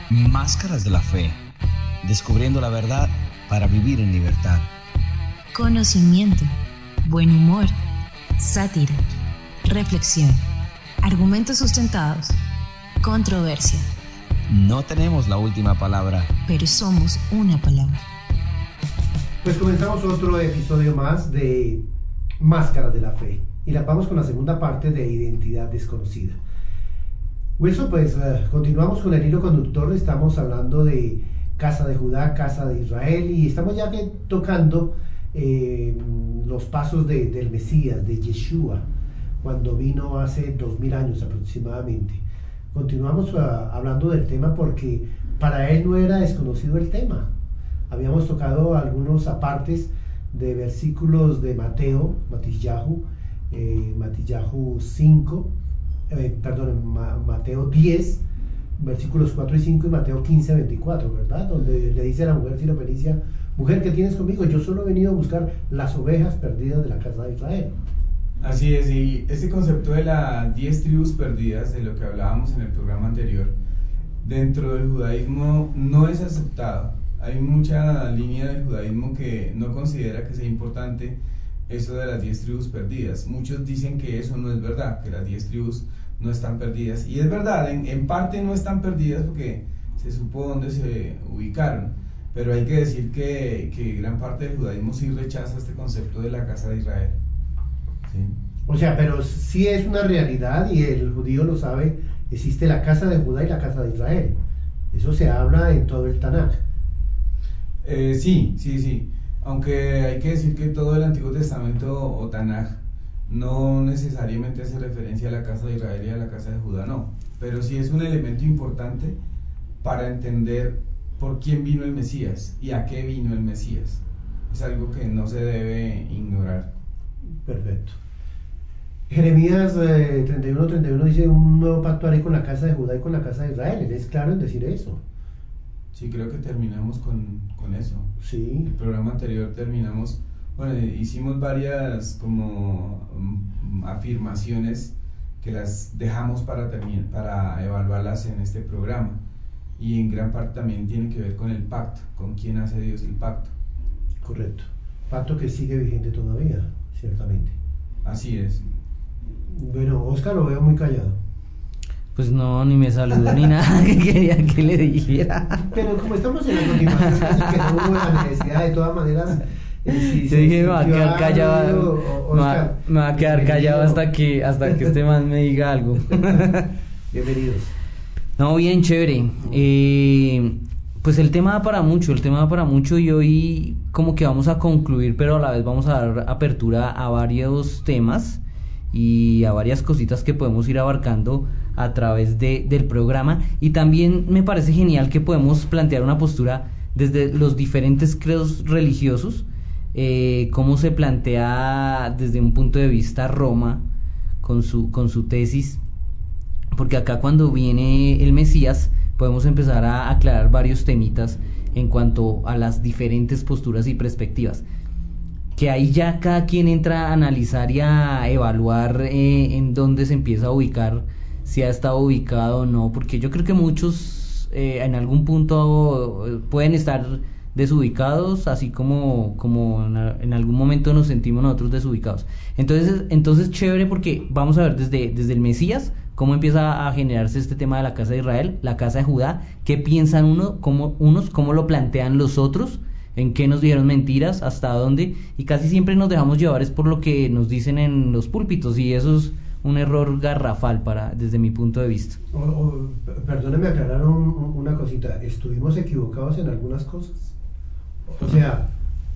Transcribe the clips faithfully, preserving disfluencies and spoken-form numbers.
Máscaras de la Fe, descubriendo la verdad para vivir en libertad. Conocimiento, buen humor, sátira, reflexión, argumentos sustentados, controversia. No tenemos la última palabra, pero somos una palabra. Pues comenzamos otro episodio más de Máscaras de la Fe y la vamos con la segunda parte de Identidad Desconocida. Wilson, pues uh, continuamos con el hilo conductor. Estamos hablando de casa de Judá, casa de Israel, y estamos ya que tocando eh, los pasos de, del Mesías, de Yeshua, cuando vino hace dos mil años aproximadamente. Continuamos uh, hablando del tema porque para él no era desconocido el tema. Habíamos tocado algunos apartes de versículos de Mateo, Matillahu, eh, Matillahu cinco, eh, perdón, Ma, Mateo diez, versículos cuatro y cinco, y Mateo quince, veinticuatro, ¿verdad? Donde le dice a la mujer sirofenicia: mujer, ¿qué tienes conmigo? Yo solo he venido a buscar las ovejas perdidas de la casa de Israel. Así es, y este concepto de las diez tribus perdidas, de lo que hablábamos en el programa anterior, dentro del judaísmo no es aceptado. Hay mucha línea del judaísmo que no considera que sea importante eso de las diez tribus perdidas. Muchos dicen que eso no es verdad, que las diez tribus no están perdidas, y es verdad, en, en parte no están perdidas porque se supo dónde se ubicaron, pero hay que decir que, que gran parte del judaísmo sí rechaza este concepto de la casa de Israel. ¿Sí? O sea, pero sí es una realidad y el judío lo sabe. Existe la casa de Judá y la casa de Israel. Eso se habla en todo el Tanaj. Eh, sí, sí, sí. Aunque hay que decir que todo el Antiguo Testamento o Tanaj no necesariamente hace referencia a la casa de Israel y a la casa de Judá, no. Pero sí es un elemento importante para entender por quién vino el Mesías y a qué vino el Mesías. Es algo que no se debe ignorar. Perfecto. Jeremías eh, treinta y uno treinta y uno dice: un nuevo pacto haré con la casa de Judá y con la casa de Israel. Él es claro en decir eso. Sí, creo que terminamos con, con eso. Sí. El programa anterior terminamos, bueno, hicimos varias como um, afirmaciones que las dejamos para, termi- para evaluarlas en este programa, y en gran parte también tiene que ver con el pacto, con quién hace Dios el pacto. Correcto. Pacto que sigue vigente todavía, ciertamente. Así es. Bueno, Oscar, lo veo muy callado. Pues no, ni me saludó ni nada que quería que le dijera. Pero como estamos en la continuación, que no hubo la necesidad, de todas maneras. Eh, si Yo dije, me va a quedar callado, o, me va, me va a quedar callado hasta que hasta que este man me diga algo. Bienvenidos. No, bien chévere. Eh, pues el tema da para mucho, el tema da para mucho, y hoy como que vamos a concluir, pero a la vez vamos a dar apertura a varios temas y a varias cositas que podemos ir abarcando a través de, del programa. Y también me parece genial que podemos plantear una postura desde los diferentes credos religiosos, eh, cómo se plantea desde un punto de vista Roma con su, con su tesis, porque acá cuando viene el Mesías podemos empezar a aclarar varios temitas en cuanto a las diferentes posturas y perspectivas, que ahí ya cada quien entra a analizar y a evaluar eh, en dónde se empieza a ubicar, si ha estado ubicado o no, porque yo creo que muchos eh, en algún punto pueden estar desubicados, así como, como en, en algún momento nos sentimos nosotros desubicados. Entonces, entonces chévere, porque vamos a ver desde, desde el Mesías cómo empieza a generarse este tema de la casa de Israel, la casa de Judá, qué piensan uno, cómo, unos, cómo lo plantean los otros, en qué nos dijeron mentiras, hasta dónde, y casi siempre nos dejamos llevar es por lo que nos dicen en los púlpitos, y eso es un error garrafal para, desde mi punto de vista. Oh, oh, perdóneme aclarar un, una cosita. ¿Estuvimos equivocados en algunas cosas? O sea,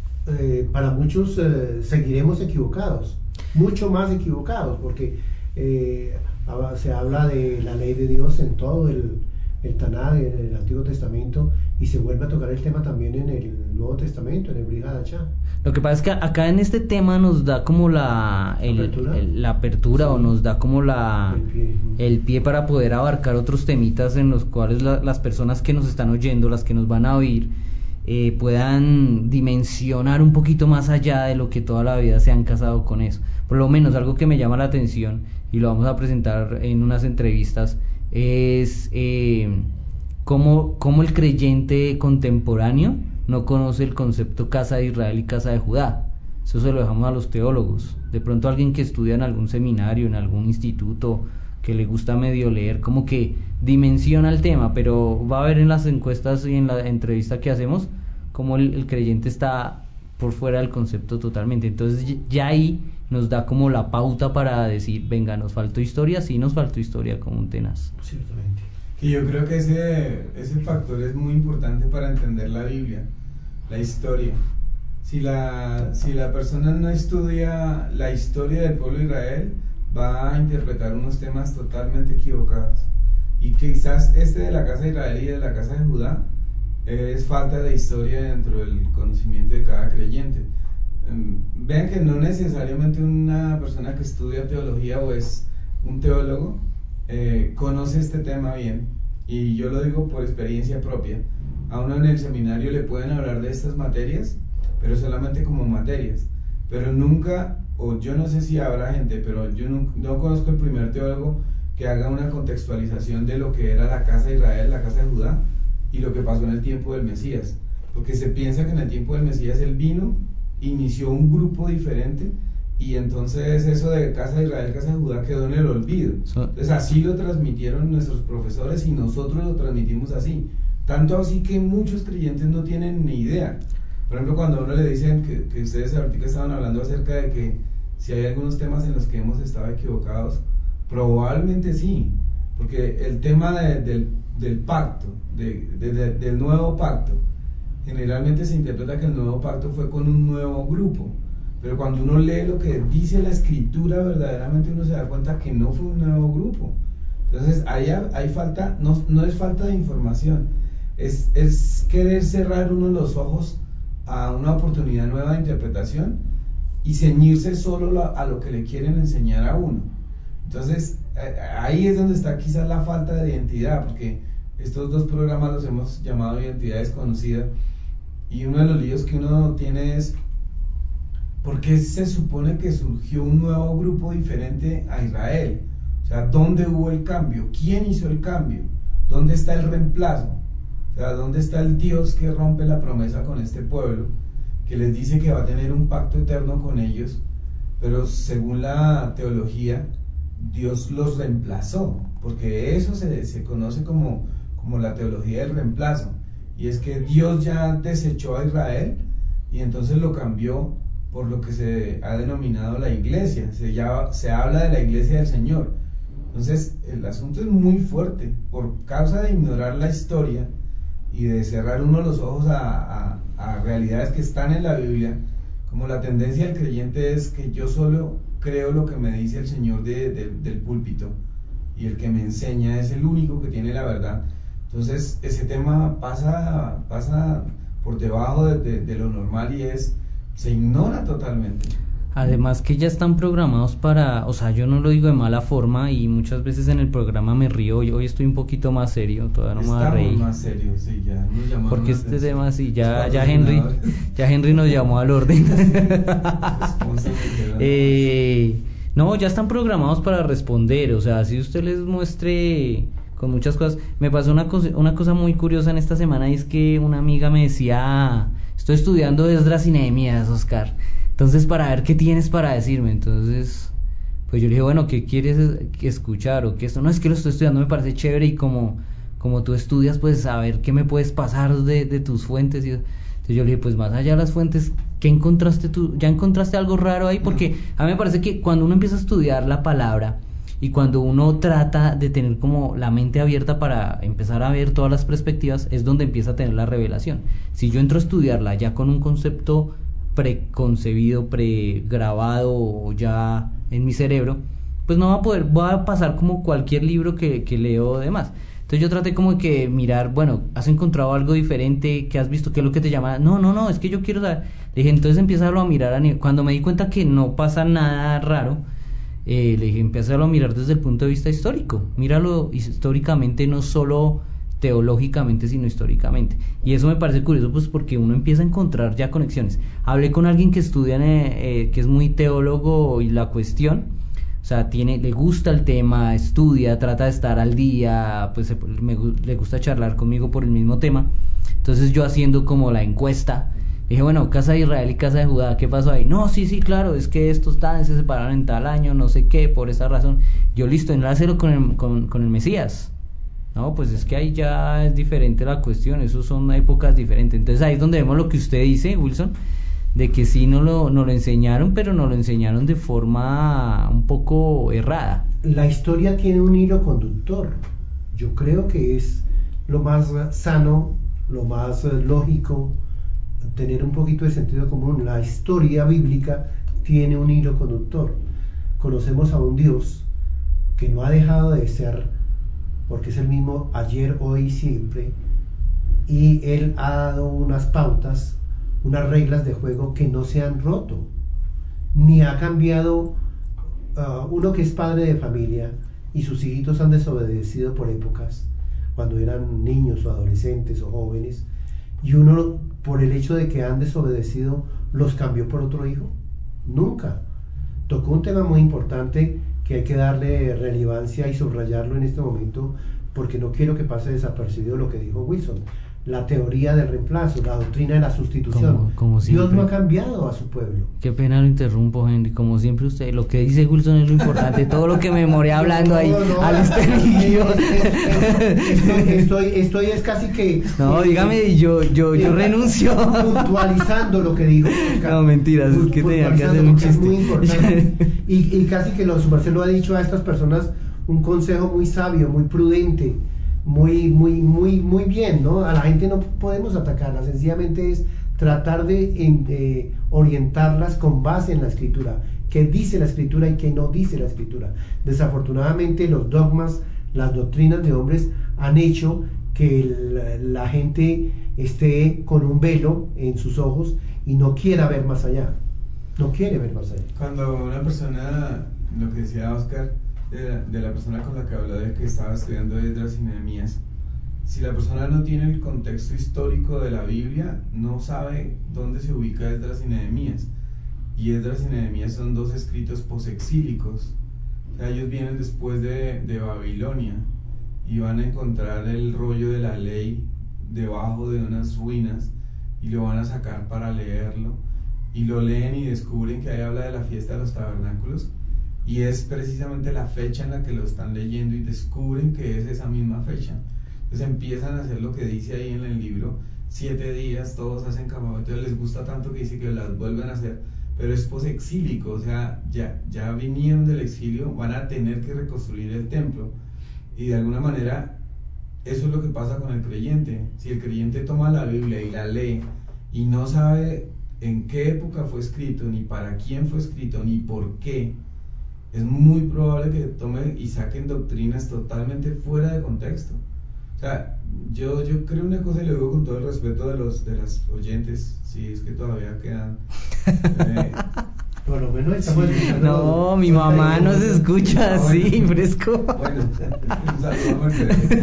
eh, para muchos eh, seguiremos equivocados, mucho más equivocados, porque eh, se habla de la ley de Dios en todo el, el Tanaj, en el Antiguo Testamento, y se vuelve a tocar el tema también en el Nuevo Testamento, en el Brit Hadashah. Lo que pasa es que acá en este tema nos da como la el, ¿Apertura? El, la apertura, sí, o nos da como la el pie. el pie para poder abarcar otros temitas en los cuales la, las personas que nos están oyendo, las que nos van a oír, eh, puedan dimensionar un poquito más allá de lo que toda la vida se han casado con eso. Por lo menos algo que me llama la atención, y lo vamos a presentar en unas entrevistas, es eh, cómo, cómo el creyente contemporáneo no conoce el concepto casa de Israel y casa de Judá. Eso se lo dejamos a los teólogos. De pronto alguien que estudia en algún seminario, en algún instituto, que le gusta medio leer, como que dimensiona el tema, pero va a ver en las encuestas y en la entrevista que hacemos como el, el creyente está por fuera del concepto totalmente. Entonces ya ahí nos da como la pauta para decir, venga, nos faltó historia, sí nos faltó historia como un tenaz. Ciertamente. Y yo creo que ese, ese factor es muy importante para entender la Biblia, la historia. Si la, si la persona no estudia la historia del pueblo de Israel, va a interpretar unos temas totalmente equivocados. Y quizás este de la casa de Israel y de la casa de Judá es falta de historia dentro del conocimiento de cada creyente. Vean que no necesariamente una persona que estudia teología o es un teólogo eh, conoce este tema bien, y yo lo digo por experiencia propia. A uno en el seminario le pueden hablar de estas materias, pero solamente como materias, pero nunca, o yo no sé si habrá gente, pero yo no, no conozco el primer teólogo que haga una contextualización de lo que era la casa de Israel, la casa de Judá, y lo que pasó en el tiempo del Mesías, porque se piensa que en el tiempo del Mesías él vino, inició un grupo diferente, y entonces eso de casa de Israel, casa de Judá quedó en el olvido. Entonces así lo transmitieron nuestros profesores y nosotros lo transmitimos así, tanto así que muchos creyentes no tienen ni idea. Por ejemplo, cuando a uno le dicen que, que ustedes ahorita estaban hablando acerca de que si hay algunos temas en los que hemos estado equivocados, probablemente sí, porque el tema de, del, del pacto, de, de, de, del nuevo pacto, generalmente se interpreta que el nuevo pacto fue con un nuevo grupo, pero cuando uno lee lo que dice la escritura, verdaderamente uno se da cuenta que no fue un nuevo grupo. Entonces ahí hay falta, no, no es falta de información, es, es querer cerrar uno los ojos a una oportunidad nueva de interpretación y ceñirse solo a lo que le quieren enseñar a uno. Entonces ahí es donde está quizás la falta de identidad, porque estos dos programas los hemos llamado identidad desconocida, y uno de los líos que uno tiene es ¿por qué se supone que surgió un nuevo grupo diferente a Israel? O sea, ¿dónde hubo el cambio? ¿Quién hizo el cambio? ¿Dónde está el reemplazo? O sea, ¿dónde está el Dios que rompe la promesa con este pueblo, que les dice que va a tener un pacto eterno con ellos, pero según la teología, Dios los reemplazó? Porque eso se, se conoce como, como la teología del reemplazo, y es que Dios ya desechó a Israel y entonces lo cambió por lo que se ha denominado la iglesia, se, llama, se habla de la iglesia del Señor. Entonces el asunto es muy fuerte, por causa de ignorar la historia y de cerrar uno los ojos a, a, a realidades que están en la Biblia. Como la tendencia del creyente es que yo solo creo lo que me dice el Señor de, de, del púlpito, y el que me enseña es el único que tiene la verdad. Entonces ese tema pasa, pasa por debajo de, de, de lo normal, y es se ignora totalmente. Además que ya están programados para, o sea, yo no lo digo de mala forma, y muchas veces en el programa me río. Hoy, hoy estoy un poquito más serio, todavía no me voy a reír. Estamos más serios, sí, ya nos llamaron. Porque este tema sí, ya, ya Henry, ya Henry nos llamó al orden. eh, no, ya están programados para responder, o sea, si usted les muestre con muchas cosas. Me pasó una cosa, una cosa muy curiosa en esta semana, y es que una amiga me decía, estoy estudiando Esdras y Nehemías, Oscar, entonces para ver qué tienes para decirme. Entonces pues yo le dije, bueno, ¿qué quieres escuchar? O que esto, no, es que lo estoy estudiando, me parece chévere, y como, como tú estudias, pues a ver qué me puedes pasar de, de tus fuentes. Y entonces yo le dije, pues más allá de las fuentes, ¿qué encontraste tú? ¿Ya encontraste algo raro ahí? Porque a mí me parece que cuando uno empieza a estudiar la palabra, y cuando uno trata de tener como la mente abierta para empezar a ver todas las perspectivas, es donde empieza a tener la revelación. Si yo entro a estudiarla ya con un concepto preconcebido, pregrabado o ya en mi cerebro, pues no va a poder, va a pasar como cualquier libro que, que leo demás. Entonces yo traté como que mirar, bueno, ¿has encontrado algo diferente? ¿Qué has visto? ¿Qué es lo que te llama? No, no, no, es que yo quiero saber. Le dije, entonces empieza a mirar a nivel. Cuando me di cuenta que no pasa nada raro, Eh, le dije, empieza a mirar desde el punto de vista histórico, míralo históricamente, no solo teológicamente, sino históricamente. Y eso me parece curioso, pues porque uno empieza a encontrar ya conexiones. Hablé con alguien que estudia, eh, eh, que es muy teólogo, y la cuestión, o sea, tiene, le gusta el tema, estudia, trata de estar al día, pues me, le gusta charlar conmigo por el mismo tema. Entonces yo haciendo como la encuesta, dije, bueno, casa de Israel y casa de Judá, ¿qué pasó ahí? No, sí, sí, claro, es que estos tan se separaron en tal año, no sé qué, por esa razón. Yo listo, enlácelo con el, con, con el Mesías. No, pues es que ahí ya es diferente la cuestión, eso son épocas diferentes. Entonces ahí es donde vemos lo que usted dice, Wilson, de que sí no lo, no lo enseñaron, pero nos lo enseñaron de forma un poco errada. La historia tiene un hilo conductor. Yo creo que es lo más sano, lo más lógico, tener un poquito de sentido común. La historia bíblica tiene un hilo conductor. Conocemos a un Dios que no ha dejado de ser, porque es el mismo ayer, hoy y siempre, y Él ha dado unas pautas, unas reglas de juego que no se han roto, ni ha cambiado. Uh, uno que es padre de familia y sus hijitos han desobedecido por épocas, cuando eran niños o adolescentes o jóvenes, y uno por el hecho de que han desobedecido los cambió por otro hijo, nunca. Tocó un tema muy importante que hay que darle relevancia y subrayarlo en este momento, porque no quiero que pase desapercibido lo que dijo Wilson. La teoría del reemplazo, la doctrina de la sustitución. Como, como Dios no ha cambiado a su pueblo. Qué pena lo interrumpo, Henry. Como siempre usted, lo que dice Wilson es lo importante. Todo lo que me moré hablando ahí no, no, al exterior. Estoy, estoy, estoy es casi que... No, eh, dígame, yo, yo, yo renuncio. Puntualizando lo que digo. No, mentiras, es que tenía que hacer un chiste. Es muy importante. Y, y casi que lo, su merced lo ha dicho a estas personas, un consejo muy sabio, muy prudente, muy, muy, muy, muy bien, ¿no? A la gente no podemos atacarla, sencillamente es tratar de, en, de orientarlas con base en la escritura, qué dice la escritura y qué no dice la escritura. Desafortunadamente los dogmas, las doctrinas de hombres han hecho que el, la gente esté con un velo en sus ojos y no quiera ver más allá, no quiere ver más allá. Cuando una persona, lo que decía Oscar, de la, de la persona con la que habló de que estaba estudiando Esdras y Nehemías, si la persona no tiene el contexto histórico de la Biblia, no sabe dónde se ubica Esdras y Nehemías. Y Esdras y Nehemías son dos escritos posexílicos. O sea, ellos vienen después de, de Babilonia y van a encontrar el rollo de la ley debajo de unas ruinas y lo van a sacar para leerlo, y lo leen y descubren que ahí habla de la fiesta de los tabernáculos, y es precisamente la fecha en la que lo están leyendo y descubren que es esa misma fecha. Entonces empiezan a hacer lo que dice ahí en el libro, siete días todos hacen campamento, les gusta tanto que dice que las vuelven a hacer, pero es posexílico, o sea, ya, ya vinieron del exilio, van a tener que reconstruir el templo, y de alguna manera eso es lo que pasa con el creyente. Si el creyente toma la Biblia y la lee y no sabe en qué época fue escrito, ni para quién fue escrito, ni por qué, es muy probable que tomen y saquen doctrinas totalmente fuera de contexto. O sea, yo, yo creo una cosa y le digo con todo el respeto de los de las oyentes, si es que todavía quedan. Eh, Por lo menos estamos sí, no, mi mamá no se escucha así, fresco. Bueno, un saludo a Mercedes.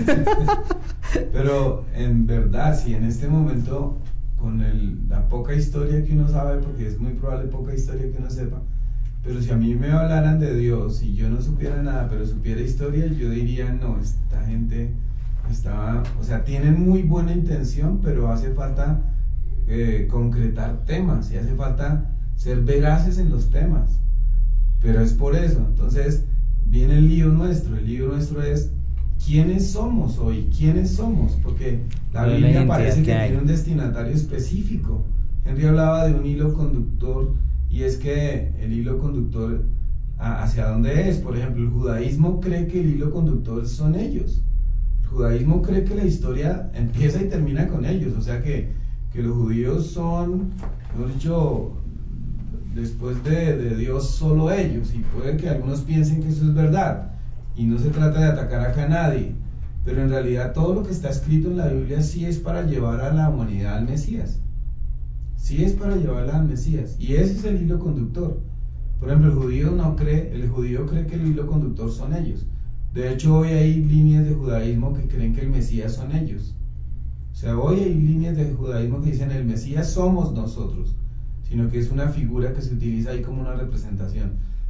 Pero en verdad, si en este momento, con el, la poca historia que uno sabe, porque es muy probable poca historia que uno sepa, pero si a mí me hablaran de Dios y yo no supiera nada, pero supiera historia, yo diría, no, esta gente estaba, o sea, tienen muy buena intención, pero hace falta eh, concretar temas y hace falta ser veraces en los temas, pero es por eso. Entonces viene el lío nuestro. El lío nuestro es quiénes somos hoy, quiénes somos, porque la Biblia parece que tiene un destinatario específico. Henry hablaba de un hilo conductor, y es que el hilo conductor, ¿hacia dónde es? Por ejemplo, el judaísmo cree que el hilo conductor son ellos. El judaísmo cree que la historia empieza y termina con ellos, o sea que, que los judíos son, mejor dicho, después de, de Dios solo ellos, y puede que algunos piensen que eso es verdad, y no se trata de atacar acá a nadie, pero en realidad todo lo que está escrito en la Biblia sí es para llevar a la humanidad al Mesías, sí es para llevarla al Mesías, y ese es el hilo conductor. Por ejemplo, el judío no cree, el judío cree que el hilo conductor son ellos. De hecho, hoy hay líneas de judaísmo que creen que el Mesías son ellos. O sea, hoy hay líneas de judaísmo que dicen el Mesías somos nosotros, sino que es una figura que se utiliza ahí como una representación.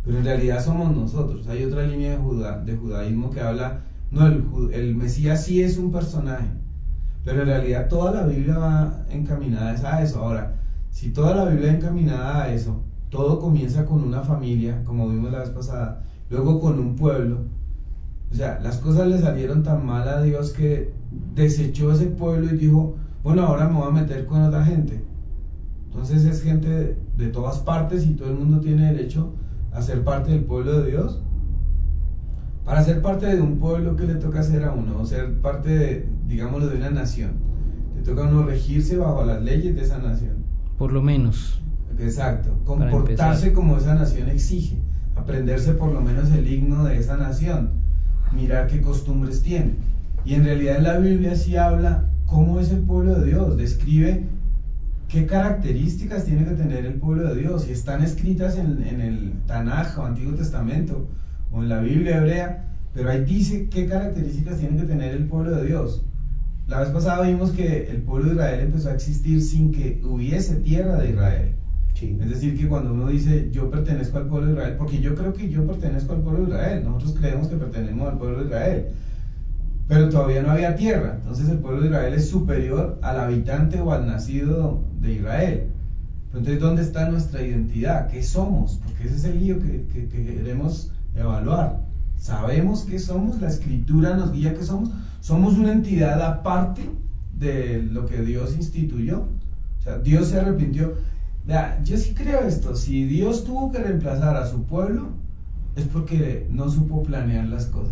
pero en realidad somos nosotros. Hay otra línea de, juda, de judaísmo que habla, no, el, el Mesías sí es un personaje, pero en realidad toda la Biblia va encaminada a eso. Ahora, si toda la Biblia va encaminada a eso, todo comienza con una familia, como vimos la vez pasada, luego con un pueblo. O sea, las cosas le salieron tan mal a Dios que desechó ese pueblo y dijo, bueno, ahora me voy a meter con otra gente. Entonces es gente de, de todas partes y todo el mundo tiene derecho a ser parte del pueblo de Dios. Para ser parte de un pueblo, ¿qué le toca hacer a uno? O ser parte, de, digámoslo, de una nación. Le toca a uno regirse bajo las leyes de esa nación. Por lo menos. Exacto. Comportarse como esa nación exige. Aprenderse por lo menos el himno de esa nación. Mirar qué costumbres tiene. Y en realidad en la Biblia sí habla cómo es el pueblo de Dios. Describe qué características tiene que tener el pueblo de Dios. Y están escritas en, en el Tanaj o Antiguo Testamento, o en la Biblia hebrea, pero ahí dice qué características tiene que tener el pueblo de Dios. La vez pasada vimos que el pueblo de Israel empezó a existir sin que hubiese tierra de Israel. Sí. Es decir, que cuando uno dice yo pertenezco al pueblo de Israel, porque yo creo que yo pertenezco al pueblo de Israel, nosotros creemos que pertenecemos al pueblo de Israel, pero todavía no había tierra. Entonces el pueblo de Israel es superior al habitante o al nacido de Israel. Entonces, ¿dónde está nuestra identidad? ¿Qué somos? Porque ese es el lío que, que, que queremos evaluar. ¿Sabemos qué somos? La escritura nos guía qué somos. Somos una entidad aparte de lo que Dios instituyó. O sea, Dios se arrepintió. Vea, yo sí creo esto. Si Dios tuvo que reemplazar a su pueblo, es porque no supo planear las cosas.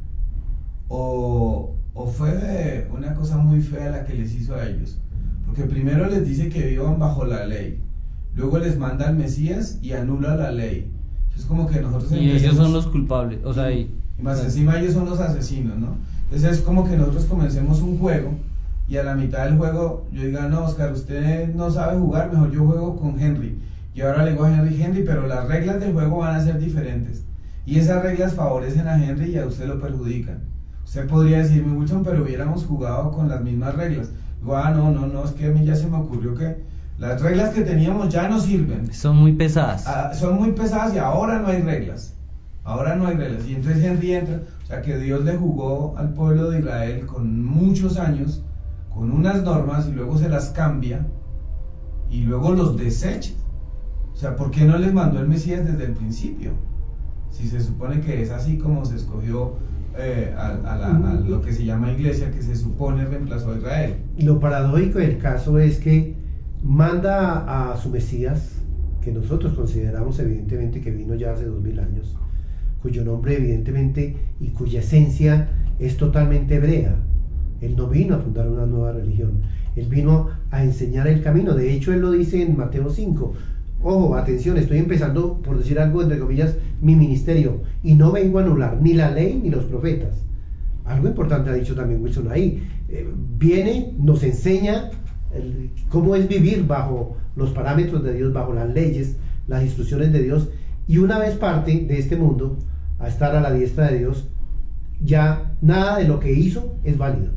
O, o fue una cosa muy fea la que les hizo a ellos. Porque primero les dice que vivan bajo la ley. Luego les manda al Mesías y anula la ley. Es como que nosotros y empecemos, ellos son los culpables, o sea, y, y más encima ellos son los asesinos, ¿no? Entonces es como que nosotros comencemos un juego y a la mitad del juego yo diga, no, Oscar, usted no sabe jugar, mejor yo juego con Henry. Y ahora le digo a Henry, Henry, pero las reglas del juego van a ser diferentes. Y esas reglas favorecen a Henry y a usted lo perjudican. Usted podría decirme, Wilson, pero hubiéramos jugado con las mismas reglas. Digo, ah, no, no, no, es que a mí ya se me ocurrió que las reglas que teníamos ya no sirven. Son muy pesadas. Ah, son muy pesadas y ahora no hay reglas. Ahora no hay reglas. Y entonces Henry entra. O sea que Dios le jugó al pueblo de Israel con muchos años, con unas normas, y luego se las cambia, y luego los desecha. O sea, ¿por qué no les mandó el Mesías desde el principio? Si se supone que es así como se escogió eh, a, a, la, a lo que se llama iglesia, que se supone reemplazó a Israel. Lo paradójico del caso es que manda a su Mesías, que nosotros consideramos evidentemente que vino ya hace dos mil años, cuyo nombre evidentemente y cuya esencia es totalmente hebrea. Él no vino a fundar una nueva religión, él vino a enseñar el camino. De hecho, él lo dice en Mateo cinco. Ojo, atención, estoy empezando, por decir algo, entre comillas, mi ministerio, y no vengo a anular ni la ley ni los profetas. Algo importante ha dicho también Wilson ahí. Eh, viene, nos enseña el, cómo es vivir bajo los parámetros de Dios, bajo las leyes, las instrucciones de Dios, y una vez parte de este mundo, a estar a la diestra de Dios, ya nada de lo que hizo es válido.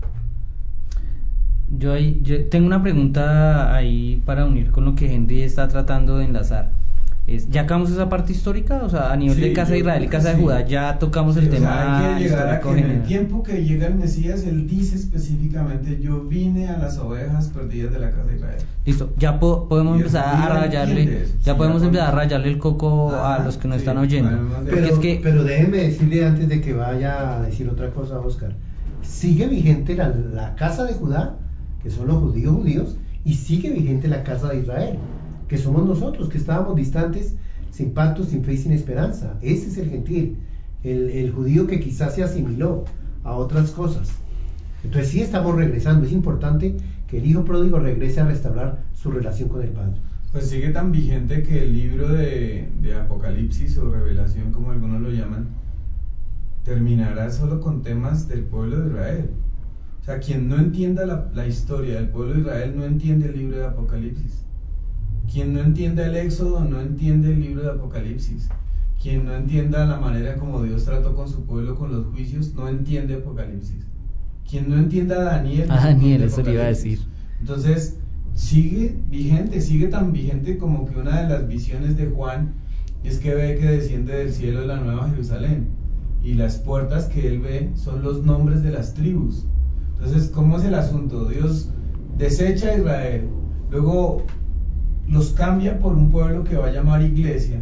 Yo, ahí, yo tengo una pregunta ahí para unir con lo que Henry está tratando de enlazar. Es, ¿ya acabamos esa parte histórica? O sea, a nivel sí, de Casa de Israel y Casa sí. de Judá, ya tocamos sí, el tema sea, hay que llegar a que en el tiempo que llega el Mesías, él dice específicamente, yo vine a las ovejas perdidas de la Casa de Israel. Listo, ya po podemos empezar a rayarle, ya sí, podemos ya empezar a rayarle el coco ah, a los que nos sí, están oyendo. Pero, es que, pero déjeme decirle antes de que vaya a decir otra cosa, Oscar, sigue vigente la, la Casa de Judá, que son los judíos judíos, y sigue vigente la Casa de Israel, que somos nosotros, que estábamos distantes, sin pacto, sin fe y sin esperanza. Ese es el gentil, el, el judío que quizás se asimiló a otras cosas. Entonces sí estamos regresando. Es importante que el hijo pródigo regrese a restaurar su relación con el Padre. Pues sigue tan vigente que el libro de, de Apocalipsis o Revelación, como algunos lo llaman, terminará solo con temas del pueblo de Israel. O sea, quien no entienda la, la historia del pueblo de Israel no entiende el libro de Apocalipsis. Quien no entienda el Éxodo no entiende el libro de Apocalipsis. Quien no entienda la manera como Dios trató con su pueblo con los juicios no entiende Apocalipsis. Quien no entienda a Daniel no ah, Daniel, eso le iba a decir. Entonces sigue vigente, sigue tan vigente como que una de las visiones de Juan y es que ve que desciende del cielo la nueva Jerusalén, y las puertas que él ve son los nombres de las tribus. Entonces, ¿cómo es el asunto? Dios desecha a Israel, luego los cambia por un pueblo que va a llamar iglesia,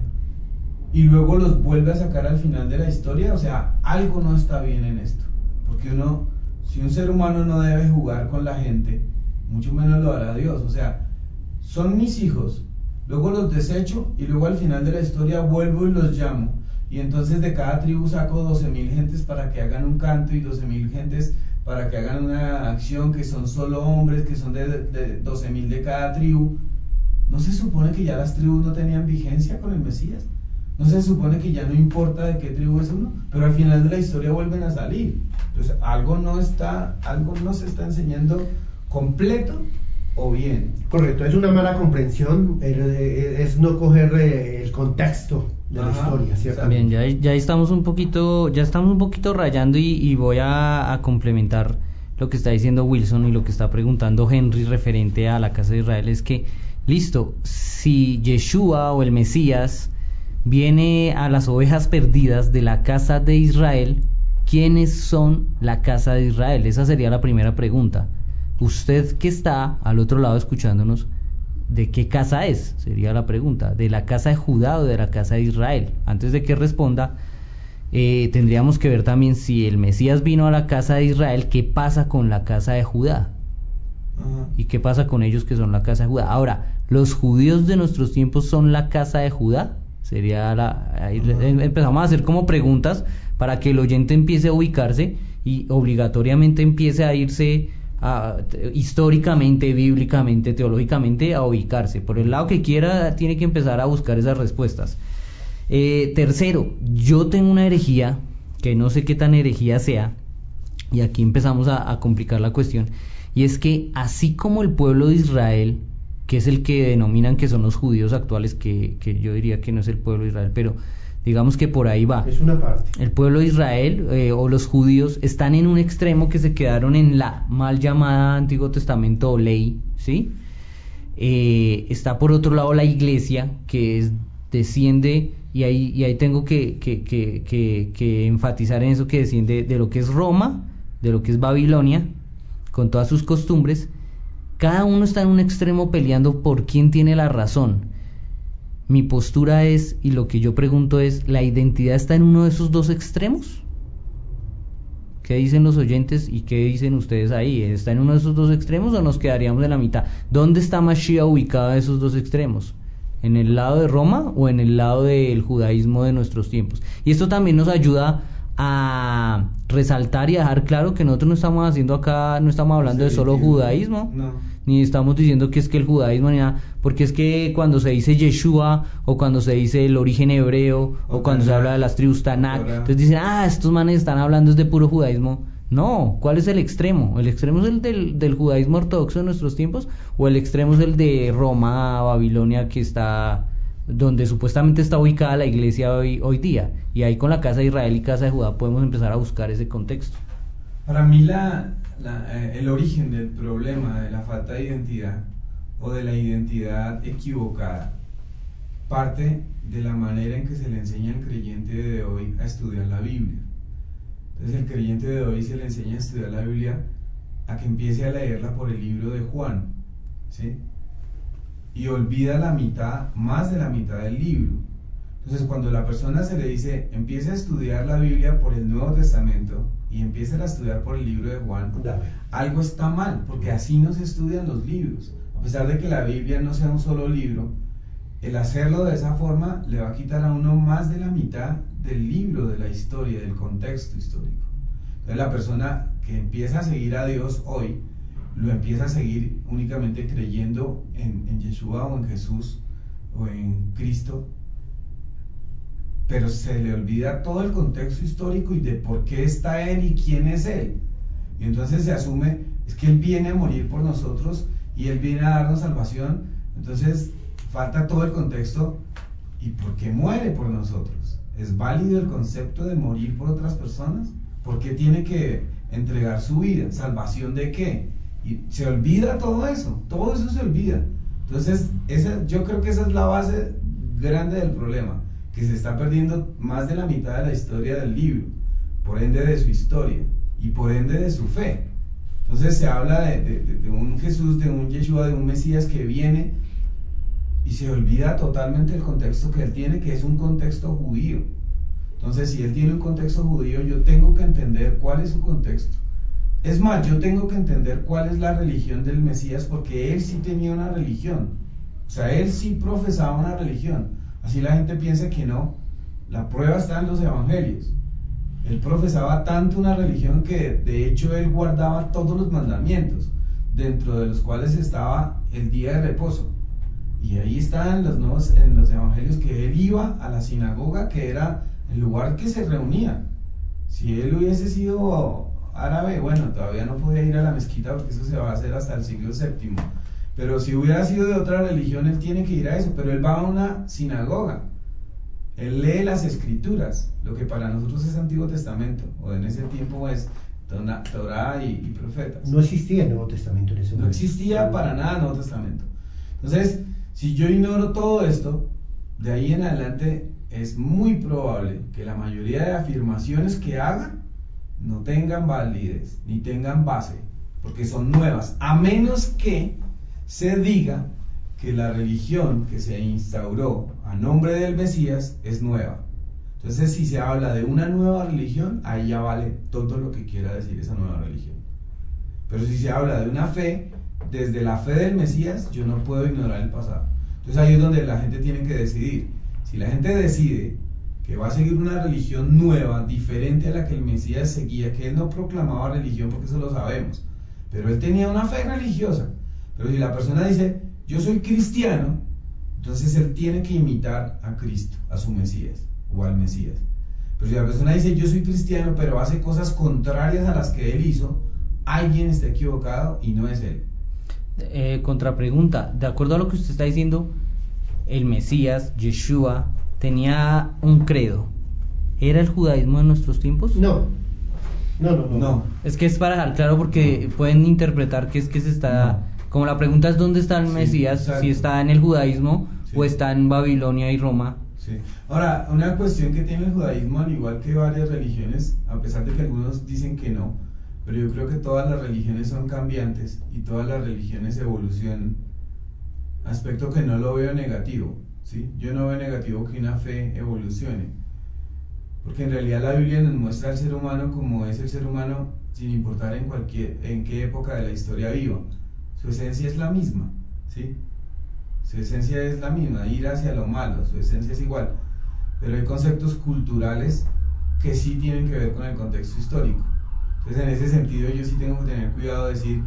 y luego los vuelve a sacar al final de la historia. O sea, algo no está bien en esto, porque uno, si un ser humano no debe jugar con la gente, mucho menos lo hará Dios. O sea, son mis hijos, luego los desecho y luego al final de la historia vuelvo y los llamo, y entonces de cada tribu saco doce mil gentes para que hagan un canto y doce mil gentes para que hagan una acción, que son solo hombres, que son de, de doce mil de cada tribu. ¿No se supone que ya las tribus no tenían vigencia con el Mesías? ¿No se supone que ya no importa de qué tribu es uno? Pero al final de la historia vuelven a salir. Entonces algo no está, algo no se está enseñando completo o bien. Correcto, es una mala comprensión, es no coger el contexto de la Ajá, historia, ¿cierto? Bien, ya, ya estamos un poquito, ya estamos un poquito rayando y, y voy a, a complementar lo que está diciendo Wilson y lo que está preguntando Henry referente a la casa de Israel. Es que, listo, si Yeshua o el Mesías viene a las ovejas perdidas de la casa de Israel, ¿quiénes son la casa de Israel? Esa sería la primera pregunta. Usted que está al otro lado escuchándonos, ¿de qué casa es? Sería la pregunta. ¿De la casa de Judá o de la casa de Israel? Antes de que responda, eh, tendríamos que ver también si el Mesías vino a la casa de Israel, ¿qué pasa con la casa de Judá? Ajá. ¿Y qué pasa con ellos que son la casa de Judá? Ahora, ¿los judíos de nuestros tiempos son la casa de Judá? Sería la... Ahí empezamos a hacer como preguntas para que el oyente empiece a ubicarse y obligatoriamente empiece a irse... A, históricamente, bíblicamente, teológicamente, a ubicarse. Por el lado que quiera, tiene que empezar a buscar esas respuestas. Eh, tercero, yo tengo una herejía, que no sé qué tan herejía sea, y aquí empezamos a, a complicar la cuestión, y es que así como el pueblo de Israel, que es el que denominan que son los judíos actuales, que, que yo diría que no es el pueblo de Israel, pero digamos que por ahí va. Es una parte. El pueblo de Israel eh, o los judíos están en un extremo que se quedaron en la mal llamada Antiguo Testamento o ley, ¿sí? Eh, está por otro lado la iglesia, que es, desciende, y ahí, y ahí tengo que, que, que, que, que enfatizar en eso, que desciende de lo que es Roma, de lo que es Babilonia, con todas sus costumbres. Cada uno está en un extremo peleando por quién tiene la razón. Mi postura es, y lo que yo pregunto es, ¿la identidad está en uno de esos dos extremos? ¿Qué dicen los oyentes y qué dicen ustedes ahí? ¿Está en uno de esos dos extremos o nos quedaríamos en la mitad? ¿Dónde está Mashiach ubicado en esos dos extremos? ¿En el lado de Roma o en el lado del judaísmo de nuestros tiempos? Y esto también nos ayuda a resaltar y a dejar claro que nosotros no estamos haciendo acá, no estamos hablando de solo judaísmo, No. ni estamos diciendo que es que el judaísmo ni nada, porque es que cuando se dice Yeshua o cuando se dice el origen hebreo o, O cuando se Tanakh. habla de las tribus Tanakh, Ahora. entonces dicen, ah, estos manes están hablando es de puro judaísmo. No, ¿cuál es el extremo? ¿El extremo es el del, del judaísmo ortodoxo de nuestros tiempos o el extremo es el de Roma, Babilonia, que está donde supuestamente está ubicada la iglesia hoy, hoy día? Y ahí con la casa de Israel y casa de Judá podemos empezar a buscar ese contexto. Para mí la, la, eh, el origen del problema de la falta de identidad o de la identidad equivocada parte de la manera en que se le enseña al creyente de hoy a estudiar la Biblia. Entonces el creyente de hoy se le enseña a estudiar la Biblia a que empiece a leerla por el libro de Juan, ¿sí? Y olvida la mitad, más de la mitad del libro. Entonces cuando la persona se le dice empieza a estudiar la Biblia por el Nuevo Testamento y empieza a estudiar por el libro de Juan, Dale. algo está mal, porque así no se estudian los libros. A pesar de que la Biblia no sea un solo libro, el hacerlo de esa forma le va a quitar a uno más de la mitad del libro, de la historia, del contexto histórico. Entonces la persona que empieza a seguir a Dios hoy, lo empieza a seguir únicamente creyendo en, en Yeshua o en Jesús o en Cristo, pero se le olvida todo el contexto histórico y de por qué está Él y quién es Él. Y entonces se asume, es que Él viene a morir por nosotros y Él viene a darnos salvación, entonces falta todo el contexto y por qué muere por nosotros. ¿Es válido el concepto de morir por otras personas? ¿Por qué tiene que entregar su vida? ¿Salvación de qué? Y se olvida todo eso, todo eso se olvida. Entonces esa, yo creo que esa es la base grande del problema, que que se está perdiendo más de la mitad de la historia del libro, por ende de su historia y por ende de su fe. Entonces se habla de, de, de un Jesús, de un Yeshua, de un Mesías que viene y se olvida totalmente el contexto que él tiene, que es un contexto judío. Entonces, si él tiene un contexto judío, yo tengo que entender cuál es su contexto. Es más, yo tengo que entender cuál es la religión del Mesías, porque él sí tenía una religión. O sea, él sí profesaba una religión. Así la gente piensa que no. La prueba está en los evangelios. Él profesaba tanto una religión que de hecho él guardaba todos los mandamientos, dentro de los cuales estaba el día de reposo. Y ahí está en los, nuevos, en los evangelios que él iba a la sinagoga, que era el lugar que se reunía. Si él hubiese sido árabe, bueno, todavía no podía ir a la mezquita porque eso se va a hacer hasta el siglo séptimo. Pero si hubiera sido de otra religión, él tiene que ir a eso. Pero él va a una sinagoga. Él lee las escrituras, lo que para nosotros es Antiguo Testamento, o en ese tiempo es Torá y, y profetas. No existía el Nuevo Testamento en ese momento. No existía para nada el Nuevo Testamento. Entonces, si yo ignoro todo esto, de ahí en adelante es muy probable que la mayoría de afirmaciones que haga no tengan validez, ni tengan base, porque son nuevas, a menos que se diga que la religión que se instauró a nombre del Mesías es nueva. Entonces, si se habla de una nueva religión, ahí ya vale todo lo que quiera decir esa nueva religión. Pero si se habla de una fe, desde la fe del Mesías, yo no puedo ignorar el pasado. Entonces ahí es donde la gente tiene que decidir. Si la gente decide que va a seguir una religión nueva, diferente a la que el Mesías seguía, que él no proclamaba religión, porque eso lo sabemos, pero él tenía una fe religiosa. Pero si la persona dice, yo soy cristiano, entonces él tiene que imitar a Cristo, a su Mesías, o al Mesías. Pero si la persona dice, yo soy cristiano, pero hace cosas contrarias a las que él hizo, alguien está equivocado y no es él. Eh, contrapregunta, de acuerdo a lo que usted está diciendo, el Mesías, Yeshua, tenía un credo. ¿Era el judaísmo de nuestros tiempos? No. No, no, no. No. Es que es para dejar claro, porque pueden interpretar que es que se está... No. Como la pregunta es dónde está el Sí, Mesías, exacto. si está en el judaísmo Sí. o está en Babilonia y Roma. Sí. Ahora, una cuestión que tiene el judaísmo, al igual que varias religiones, a pesar de que algunos dicen que no, pero yo creo que todas las religiones son cambiantes y todas las religiones evolucionan, aspecto que no lo veo negativo, ¿sí? Yo no veo negativo que una fe evolucione, porque en realidad la Biblia nos muestra al ser humano como es el ser humano, sin importar en cualquier, en qué época de la historia viva. Su esencia es la misma, ¿sí? Su esencia es la misma, ir hacia lo malo, su esencia es igual, pero hay conceptos culturales que sí tienen que ver con el contexto histórico. Entonces, en ese sentido, yo sí tengo que tener cuidado de decir,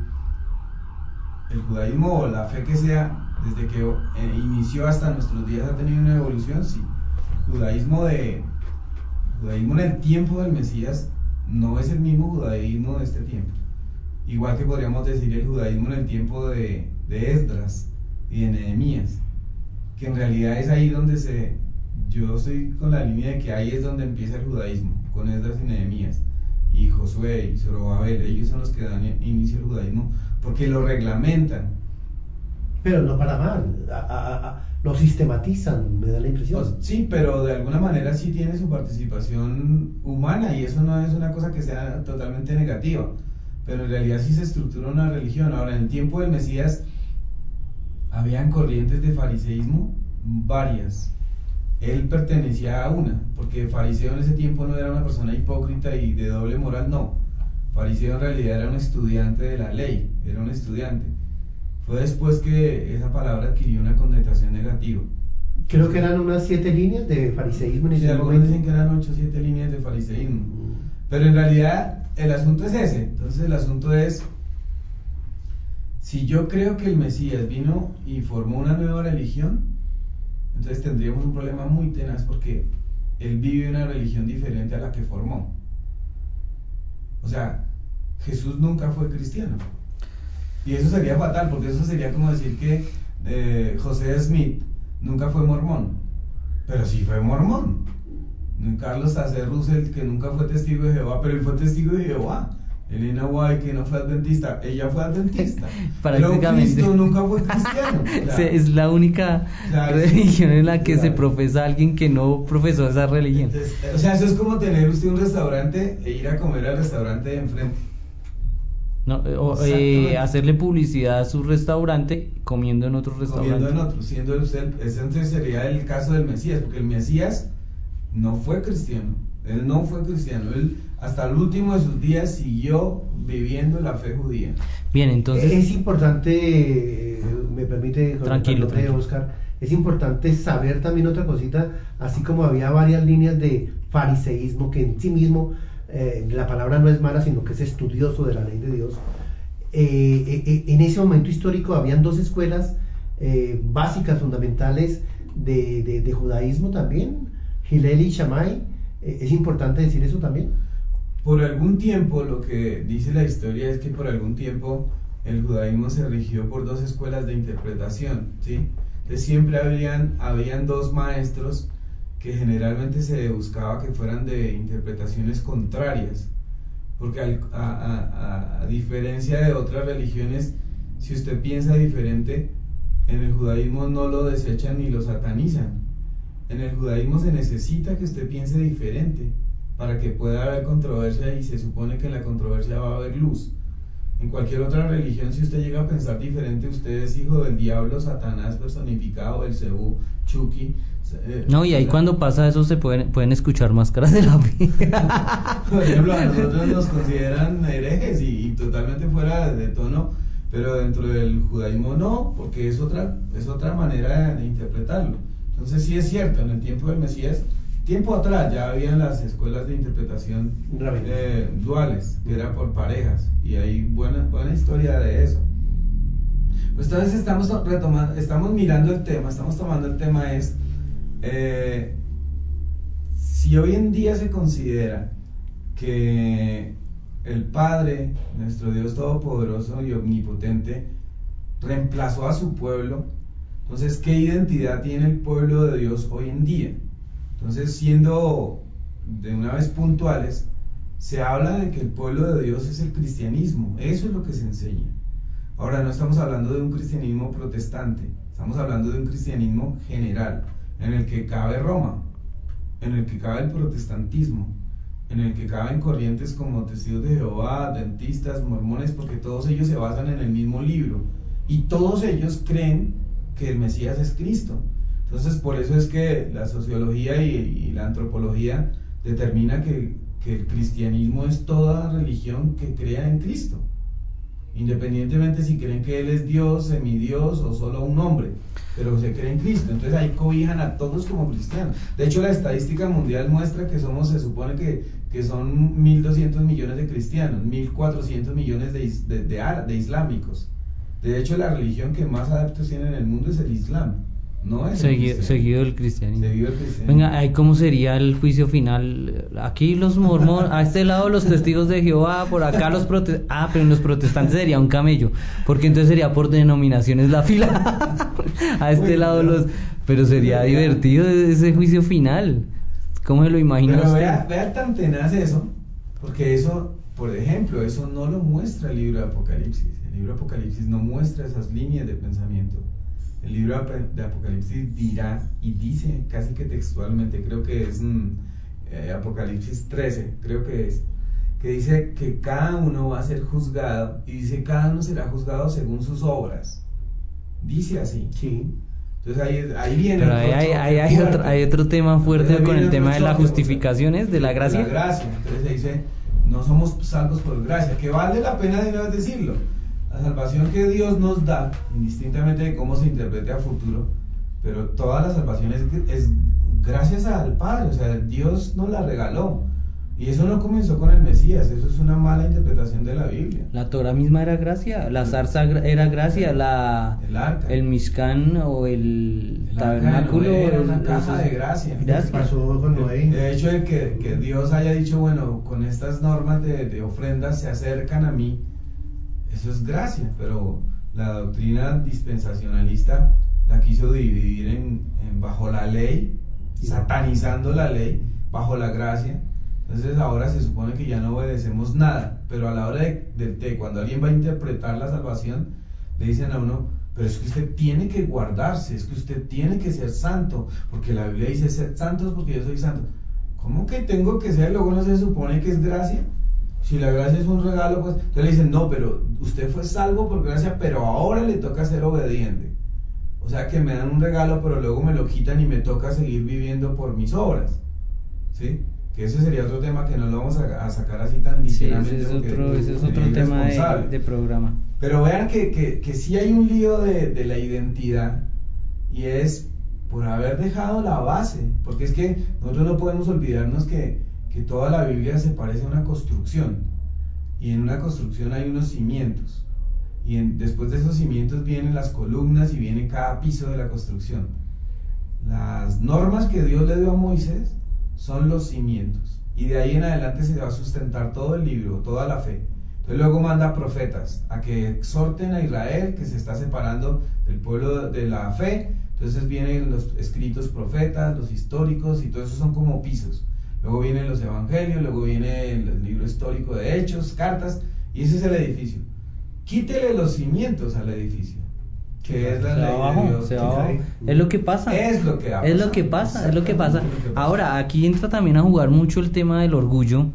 el judaísmo o la fe que sea, desde que eh, inició hasta nuestros días ha tenido una evolución, sí. El judaísmo, de, el judaísmo en el tiempo del Mesías no es el mismo judaísmo de este tiempo. Igual que podríamos decir el judaísmo en el tiempo de, de Esdras y de Nehemías, que en realidad es ahí donde se... Yo estoy con la línea de que ahí es donde empieza el judaísmo, con Esdras y Nehemías, y Josué y Zorobabel. Ellos son los que dan inicio al judaísmo, porque lo reglamentan. Pero no para mal, a, a, a, lo sistematizan, me da la impresión. Pues, sí, pero de alguna manera sí tiene su participación humana, y eso no es una cosa que sea totalmente negativa, pero en realidad sí se estructura una religión. Ahora, en el tiempo del Mesías habían corrientes de fariseísmo, varias. Él pertenecía a una, porque fariseo en ese tiempo no era una persona hipócrita y de doble moral, no. Fariseo en realidad era un estudiante de la ley, era un estudiante. Fue después que esa palabra adquirió una connotación negativa. Creo que eran unas siete líneas de fariseísmo en Sí, ese algunos momento. dicen que eran ocho o siete líneas de fariseísmo. Pero en realidad el asunto es ese. Entonces el asunto es, si yo creo que el Mesías vino y formó una nueva religión, entonces tendríamos un problema muy tenaz, porque él vive una religión diferente a la que formó. O sea, Jesús nunca fue cristiano. Y eso sería fatal, porque eso sería como decir que eh, José Smith nunca fue mormón, pero sí fue mormón. Carlos Tacer Russell, que nunca fue testigo de Jehová, pero él fue testigo de Jehová. Elena White, que no fue adventista, ella fue adventista. Pero Prácticamente. Cristo nunca fue cristiano. O sea, es la única o sea, religión en la que claro. se profesa alguien que no profesó esa religión. Entonces, o sea, eso es como tener usted un restaurante e ir a comer al restaurante de enfrente. No, o, eh, hacerle publicidad a su restaurante comiendo en otro restaurante. Comiendo en otro, siendo usted, ese entonces sería el caso del Mesías, porque el Mesías no fue cristiano, él no fue cristiano, él hasta el último de sus días siguió viviendo la fe judía. Bien, entonces... Es importante, eh, me permite, Tranquilo, de tranquilo. Oscar, es importante saber también otra cosita, así como había varias líneas de fariseísmo que en sí mismo, eh, la palabra no es mala, sino que es estudioso de la ley de Dios. Eh, eh, en ese momento histórico habían dos escuelas eh, básicas, fundamentales de, de, de judaísmo también, Hillel y Shammai. Eh, es importante decir eso también. Por algún tiempo, lo que dice la historia es que por algún tiempo el judaísmo se rigió por dos escuelas de interpretación, ¿sí? Entonces siempre habían, habían dos maestros que generalmente se buscaba que fueran de interpretaciones contrarias, porque al, a, a, a diferencia de otras religiones, si usted piensa diferente, en el judaísmo no lo desechan ni lo satanizan. En el judaísmo se necesita que usted piense diferente para que pueda haber controversia, y se supone que en la controversia va a haber luz. En cualquier otra religión, si usted llega a pensar diferente, usted es hijo del diablo, Satanás personificado, Belcebú, Chucky. Eh, No, y ahí cuando pasa eso se pueden, pueden escuchar máscaras de la fe. Por ejemplo, a nosotros nos consideran herejes y, y totalmente fuera de tono, pero dentro del judaísmo no, porque es otra, es otra manera de interpretarlo. Entonces sí es cierto, en el tiempo del Mesías, tiempo atrás ya habían las escuelas de interpretación eh, duales, que era por parejas, y hay buena, buena historia de eso. Pues entonces estamos retomando, estamos mirando el tema, estamos tomando el tema es, eh, si hoy en día se considera que el Padre, nuestro Dios Todopoderoso y Omnipotente, reemplazó a su pueblo, entonces ¿qué identidad tiene el pueblo de Dios hoy en día? Entonces, siendo de una vez puntuales, se habla de que el pueblo de Dios es el cristianismo, eso es lo que se enseña. Ahora, no estamos hablando de un cristianismo protestante, estamos hablando de un cristianismo general, en el que cabe Roma, en el que cabe el protestantismo, en el que caben corrientes como Testigos de Jehová, Adventistas, Mormones, porque todos ellos se basan en el mismo libro, y todos ellos creen que el Mesías es Cristo. Entonces, por eso es que la sociología y, y la antropología determina que, que el cristianismo es toda religión que crea en Cristo, independientemente si creen que Él es Dios, semidios o solo un hombre, pero se cree en Cristo. Entonces ahí cobijan a todos como cristianos. De hecho, la estadística mundial muestra que somos, se supone que, que son mil doscientos millones de cristianos, mil cuatrocientos millones de, de, de, de islámicos. De hecho, la religión que más adeptos tiene en el mundo es el Islam. No es Segui seguido del cristianismo. Seguido del cristianismo. Venga, ahí cómo sería el juicio final. Aquí los mormones, a este lado los testigos de Jehová, por acá los protestantes. Ah, pero en los protestantes sería un camello, porque entonces sería por denominaciones la fila. A este Uy, lado no. los. Pero sería Uy, divertido ese juicio final. ¿Cómo se lo imagina Pero usted? vea, vea tan tenaz eso, porque eso, por ejemplo, eso no lo muestra el libro de Apocalipsis. El libro de Apocalipsis no muestra esas líneas de pensamiento. El libro de Apocalipsis dirá y dice casi que textualmente, creo que es mm, eh, Apocalipsis trece, creo que es, que dice que cada uno va a ser juzgado, y dice cada uno será juzgado según sus obras. Dice así. Sí. Entonces ahí, ahí viene. Pero ahí hay, hay, hay, otro, hay otro tema fuerte Entonces, con el tema de las choque, justificaciones, de la gracia. De la gracia. Entonces se dice, no somos salvos por gracia, que vale la pena de una vez decirlo. La salvación que Dios nos da, indistintamente de cómo se interprete a futuro, pero toda la salvación es, es gracias al Padre, o sea, Dios nos la regaló. Y eso no comenzó con el Mesías, eso es una mala interpretación de la Biblia. La Torah misma era gracia, la zarza era gracia, la, El arca. el Mishkan o el, El tabernáculo arca de Noé era una el- caja eso- de gracia. gracia. ¿Qué pasó con Noé? De hecho, de que, que Dios haya dicho, bueno, con estas normas de, de ofrendas se acercan a mí, eso es gracia, pero la doctrina dispensacionalista la quiso dividir en, en bajo la ley, satanizando la ley, bajo la gracia. Entonces ahora se supone que ya no obedecemos nada, pero a la hora de, del té, cuando alguien va a interpretar la salvación, le dicen a uno, pero es que usted tiene que guardarse, es que usted tiene que ser santo, porque la Biblia dice, sed santos porque yo soy santo. ¿Cómo que tengo que ser? Luego no se supone que es gracia. Si la gracia es un regalo, pues entonces le dicen, no, pero usted fue salvo por gracia, pero ahora le toca ser obediente. O sea que me dan un regalo, pero luego me lo quitan y me toca seguir viviendo por mis obras, ¿sí? Que ese sería otro tema que no lo vamos a, a sacar así tan ligeramente. Sí, ese es otro, ese es otro tema de, de programa. Pero vean que, que, que sí hay un lío de, de la identidad, y es por haber dejado la base, porque es que nosotros no podemos olvidarnos que, que toda la Biblia se parece a una construcción, y en una construcción hay unos cimientos, y en, después de esos cimientos vienen las columnas y viene cada piso de la construcción. Las normas que Dios le dio a Moisés son los cimientos, y de ahí en adelante se va a sustentar todo el libro, toda la fe. Entonces luego manda profetas a que exhorten a Israel, que se está separando del pueblo de la fe. Entonces vienen los escritos profetas, los históricos, y todo eso son como pisos. Luego vienen los evangelios, luego viene el libro histórico de Hechos, cartas, y ese es el edificio. Quítele los cimientos al edificio, que es la ley de Dios. Se va abajo. Es lo que pasa. Es lo que va a Es lo que pasa, es lo que pasa. Ahora, aquí entra también a jugar mucho el tema del orgullo,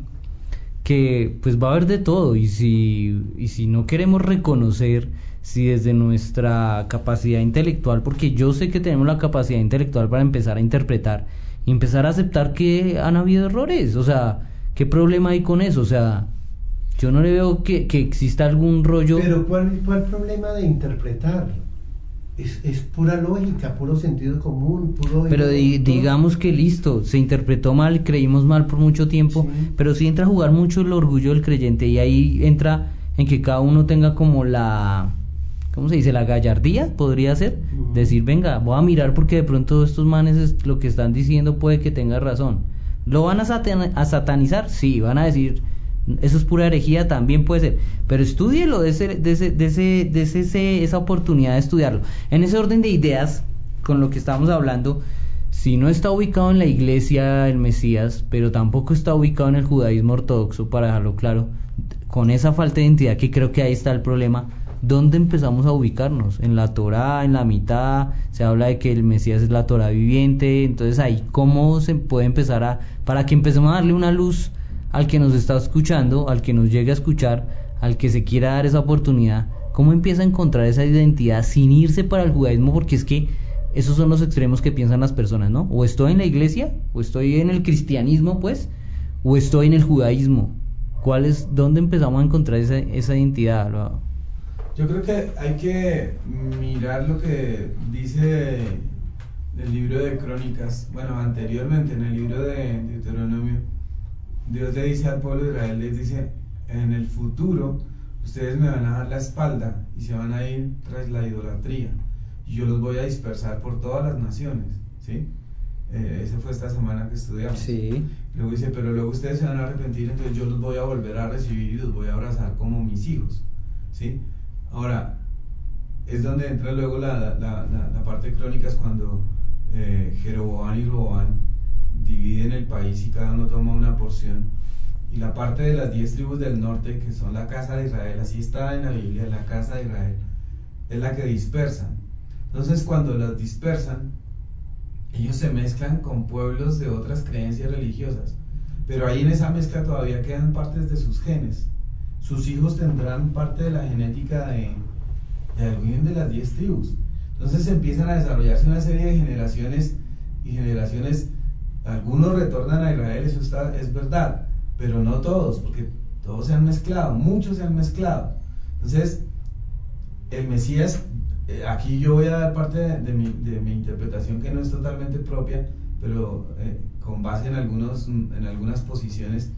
que pues va a haber de todo, y si, y si no queremos reconocer, si desde nuestra capacidad intelectual, porque yo sé que tenemos la capacidad intelectual para empezar a interpretar, y empezar a aceptar que han habido errores, o sea, ¿qué problema hay con eso? O sea, yo no le veo que, que exista algún rollo. Pero ¿cuál, cuál problema de interpretar? Es, es pura lógica, puro sentido común, puro... Pero di, digamos que listo, se interpretó mal, creímos mal por mucho tiempo, sí. Pero sí entra a jugar mucho el orgullo del creyente, y ahí entra en que cada uno tenga como la... ¿cómo se dice? La gallardía, podría ser, uh-huh. Decir, venga, voy a mirar porque de pronto estos manes es, lo que están diciendo puede que tenga razón. ¿Lo van a, satan- a satanizar? Sí, van a decir, eso es pura herejía, también puede ser, pero estúdielo, de ese, de ese, de ese, de ese, esa oportunidad de estudiarlo. En ese orden de ideas, con lo que estamos hablando, si no está ubicado en la iglesia el Mesías, pero tampoco está ubicado en el judaísmo ortodoxo, para dejarlo claro, con esa falta de identidad, que creo que ahí está el problema. ¿Dónde empezamos a ubicarnos? En la Torá, en la mitad, se habla de que el Mesías es la Torá viviente, entonces ahí cómo se puede empezar a, para que empecemos a darle una luz al que nos está escuchando, al que nos llegue a escuchar, al que se quiera dar esa oportunidad, cómo empieza a encontrar esa identidad sin irse para el judaísmo, porque es que esos son los extremos que piensan las personas, ¿no? O estoy en la iglesia, o estoy en el cristianismo, pues, o estoy en el judaísmo. ¿Cuál es, dónde empezamos a encontrar esa, esa identidad? ¿No? Yo creo que hay que mirar lo que dice el libro de Crónicas. Bueno, anteriormente en el libro de Deuteronomio, Dios le dice al pueblo de Israel, les dice, en el futuro ustedes me van a dar la espalda y se van a ir tras la idolatría, y yo los voy a dispersar por todas las naciones, ¿sí? Eh, esa fue esta semana que estudiamos. Sí. Luego dice, pero luego ustedes se van a arrepentir, entonces yo los voy a volver a recibir y los voy a abrazar como mis hijos, ¿sí? Ahora, es donde entra luego la, la, la, la parte de Crónicas, cuando eh, Jeroboam y Roboam dividen el país y cada uno toma una porción, y la parte de las diez tribus del norte, que son la casa de Israel, así está en la Biblia, la casa de Israel, es la que dispersan. Entonces cuando las dispersan, ellos se mezclan con pueblos de otras creencias religiosas, pero ahí en esa mezcla todavía quedan partes de sus genes. Sus hijos tendrán parte de la genética de, de alguien de las diez tribus. Entonces empiezan a desarrollarse una serie de generaciones y generaciones. Algunos retornan a Israel, eso está, es verdad, pero no todos, porque todos se han mezclado, muchos se han mezclado. Entonces el Mesías, eh, aquí yo voy a dar parte de, de, mi, de mi interpretación, que no es totalmente propia, pero eh, con base en, algunos, en algunas posiciones.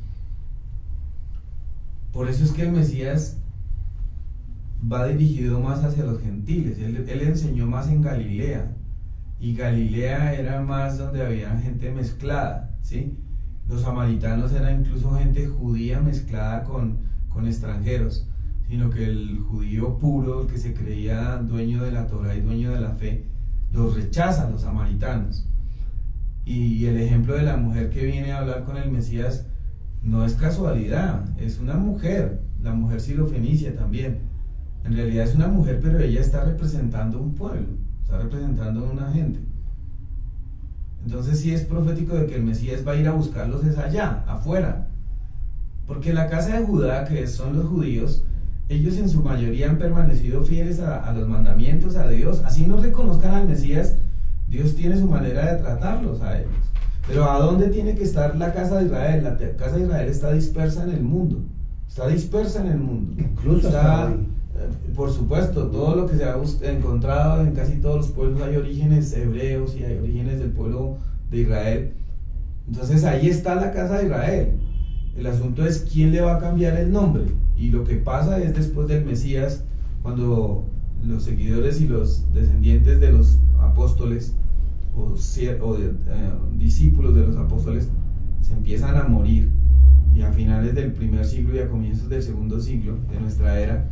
Por eso es que el Mesías va dirigido más hacia los gentiles. Él, él enseñó más en Galilea, y Galilea era más donde había gente mezclada, ¿sí? Los samaritanos eran incluso gente judía mezclada con, con extranjeros, sino que el judío puro, el que se creía dueño de la Torá y dueño de la fe, los rechazan los samaritanos. Y, y el ejemplo de la mujer que viene a hablar con el Mesías no es casualidad, es una mujer la mujer sirofenicia también. En realidad es una mujer, pero ella está representando un pueblo, está representando a una gente. Entonces sí es profético de que el Mesías va a ir a buscarlos es allá, afuera. Porque la casa de Judá, que son los judíos, ellos en su mayoría han permanecido fieles a, a los mandamientos, a Dios. Así no reconozcan al Mesías, Dios tiene su manera de tratarlos a ellos. Pero ¿a dónde tiene que estar la casa de Israel? La casa de Israel está dispersa en el mundo. Está dispersa en el mundo. Incluso está, hasta hoy. eh, por supuesto, todo lo que se ha bus- encontrado en casi todos los pueblos hay orígenes hebreos y hay orígenes del pueblo de Israel. Entonces ahí está la casa de Israel. El asunto es quién le va a cambiar el nombre. Y lo que pasa es después del Mesías, cuando los seguidores y los descendientes de los apóstoles o, o de, eh, discípulos de los apóstoles se empiezan a morir, y a finales del primer siglo y a comienzos del segundo siglo de nuestra era,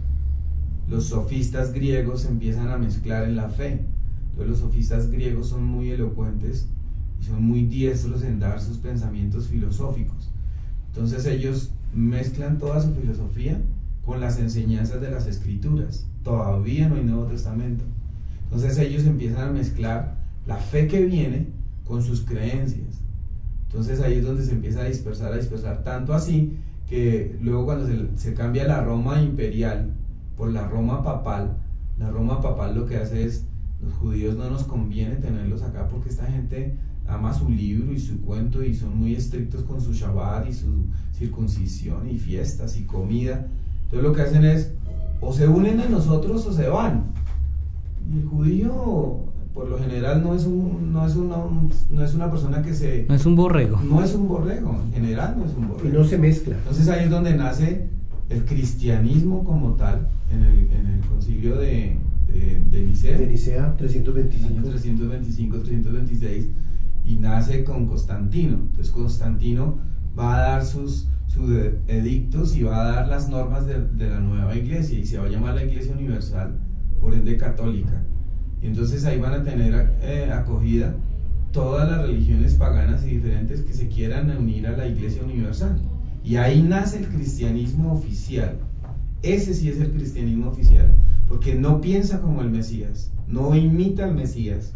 los sofistas griegos se empiezan a mezclar en la fe. Entonces los sofistas griegos son muy elocuentes y son muy diestros en dar sus pensamientos filosóficos. Entonces ellos mezclan toda su filosofía con las enseñanzas de las escrituras. Todavía no hay Nuevo Testamento. Entonces ellos empiezan a mezclar la fe que viene con sus creencias. Entonces ahí es donde se empieza a dispersar, a dispersar, tanto así que luego cuando se, se cambia la Roma imperial por la Roma papal, la Roma papal lo que hace es, los judíos no nos conviene tenerlos acá porque esta gente ama su libro y su cuento y son muy estrictos con su Shabbat y su circuncisión y fiestas y comida. Entonces lo que hacen es, o se unen a nosotros o se van. Y el judío por lo general no es un, no es una, un, no es una persona que se... No es un borrego. No es un borrego, en general no es un borrego. Y no se mezcla. Entonces ahí es donde nace el cristianismo como tal, en el, en el concilio de, de, de Nicea. De Nicea, trescientos veinticinco. Año trescientos veinticinco, trescientos veintiséis, y nace con Constantino. Entonces Constantino va a dar sus, sus edictos y va a dar las normas de, de la nueva iglesia, y se va a llamar la Iglesia Universal, por ende católica. Y entonces ahí van a tener eh, acogida todas las religiones paganas y diferentes que se quieran unir a la Iglesia Universal. Y ahí nace el cristianismo oficial. Ese sí es el cristianismo oficial, porque no piensa como el Mesías, no imita al Mesías,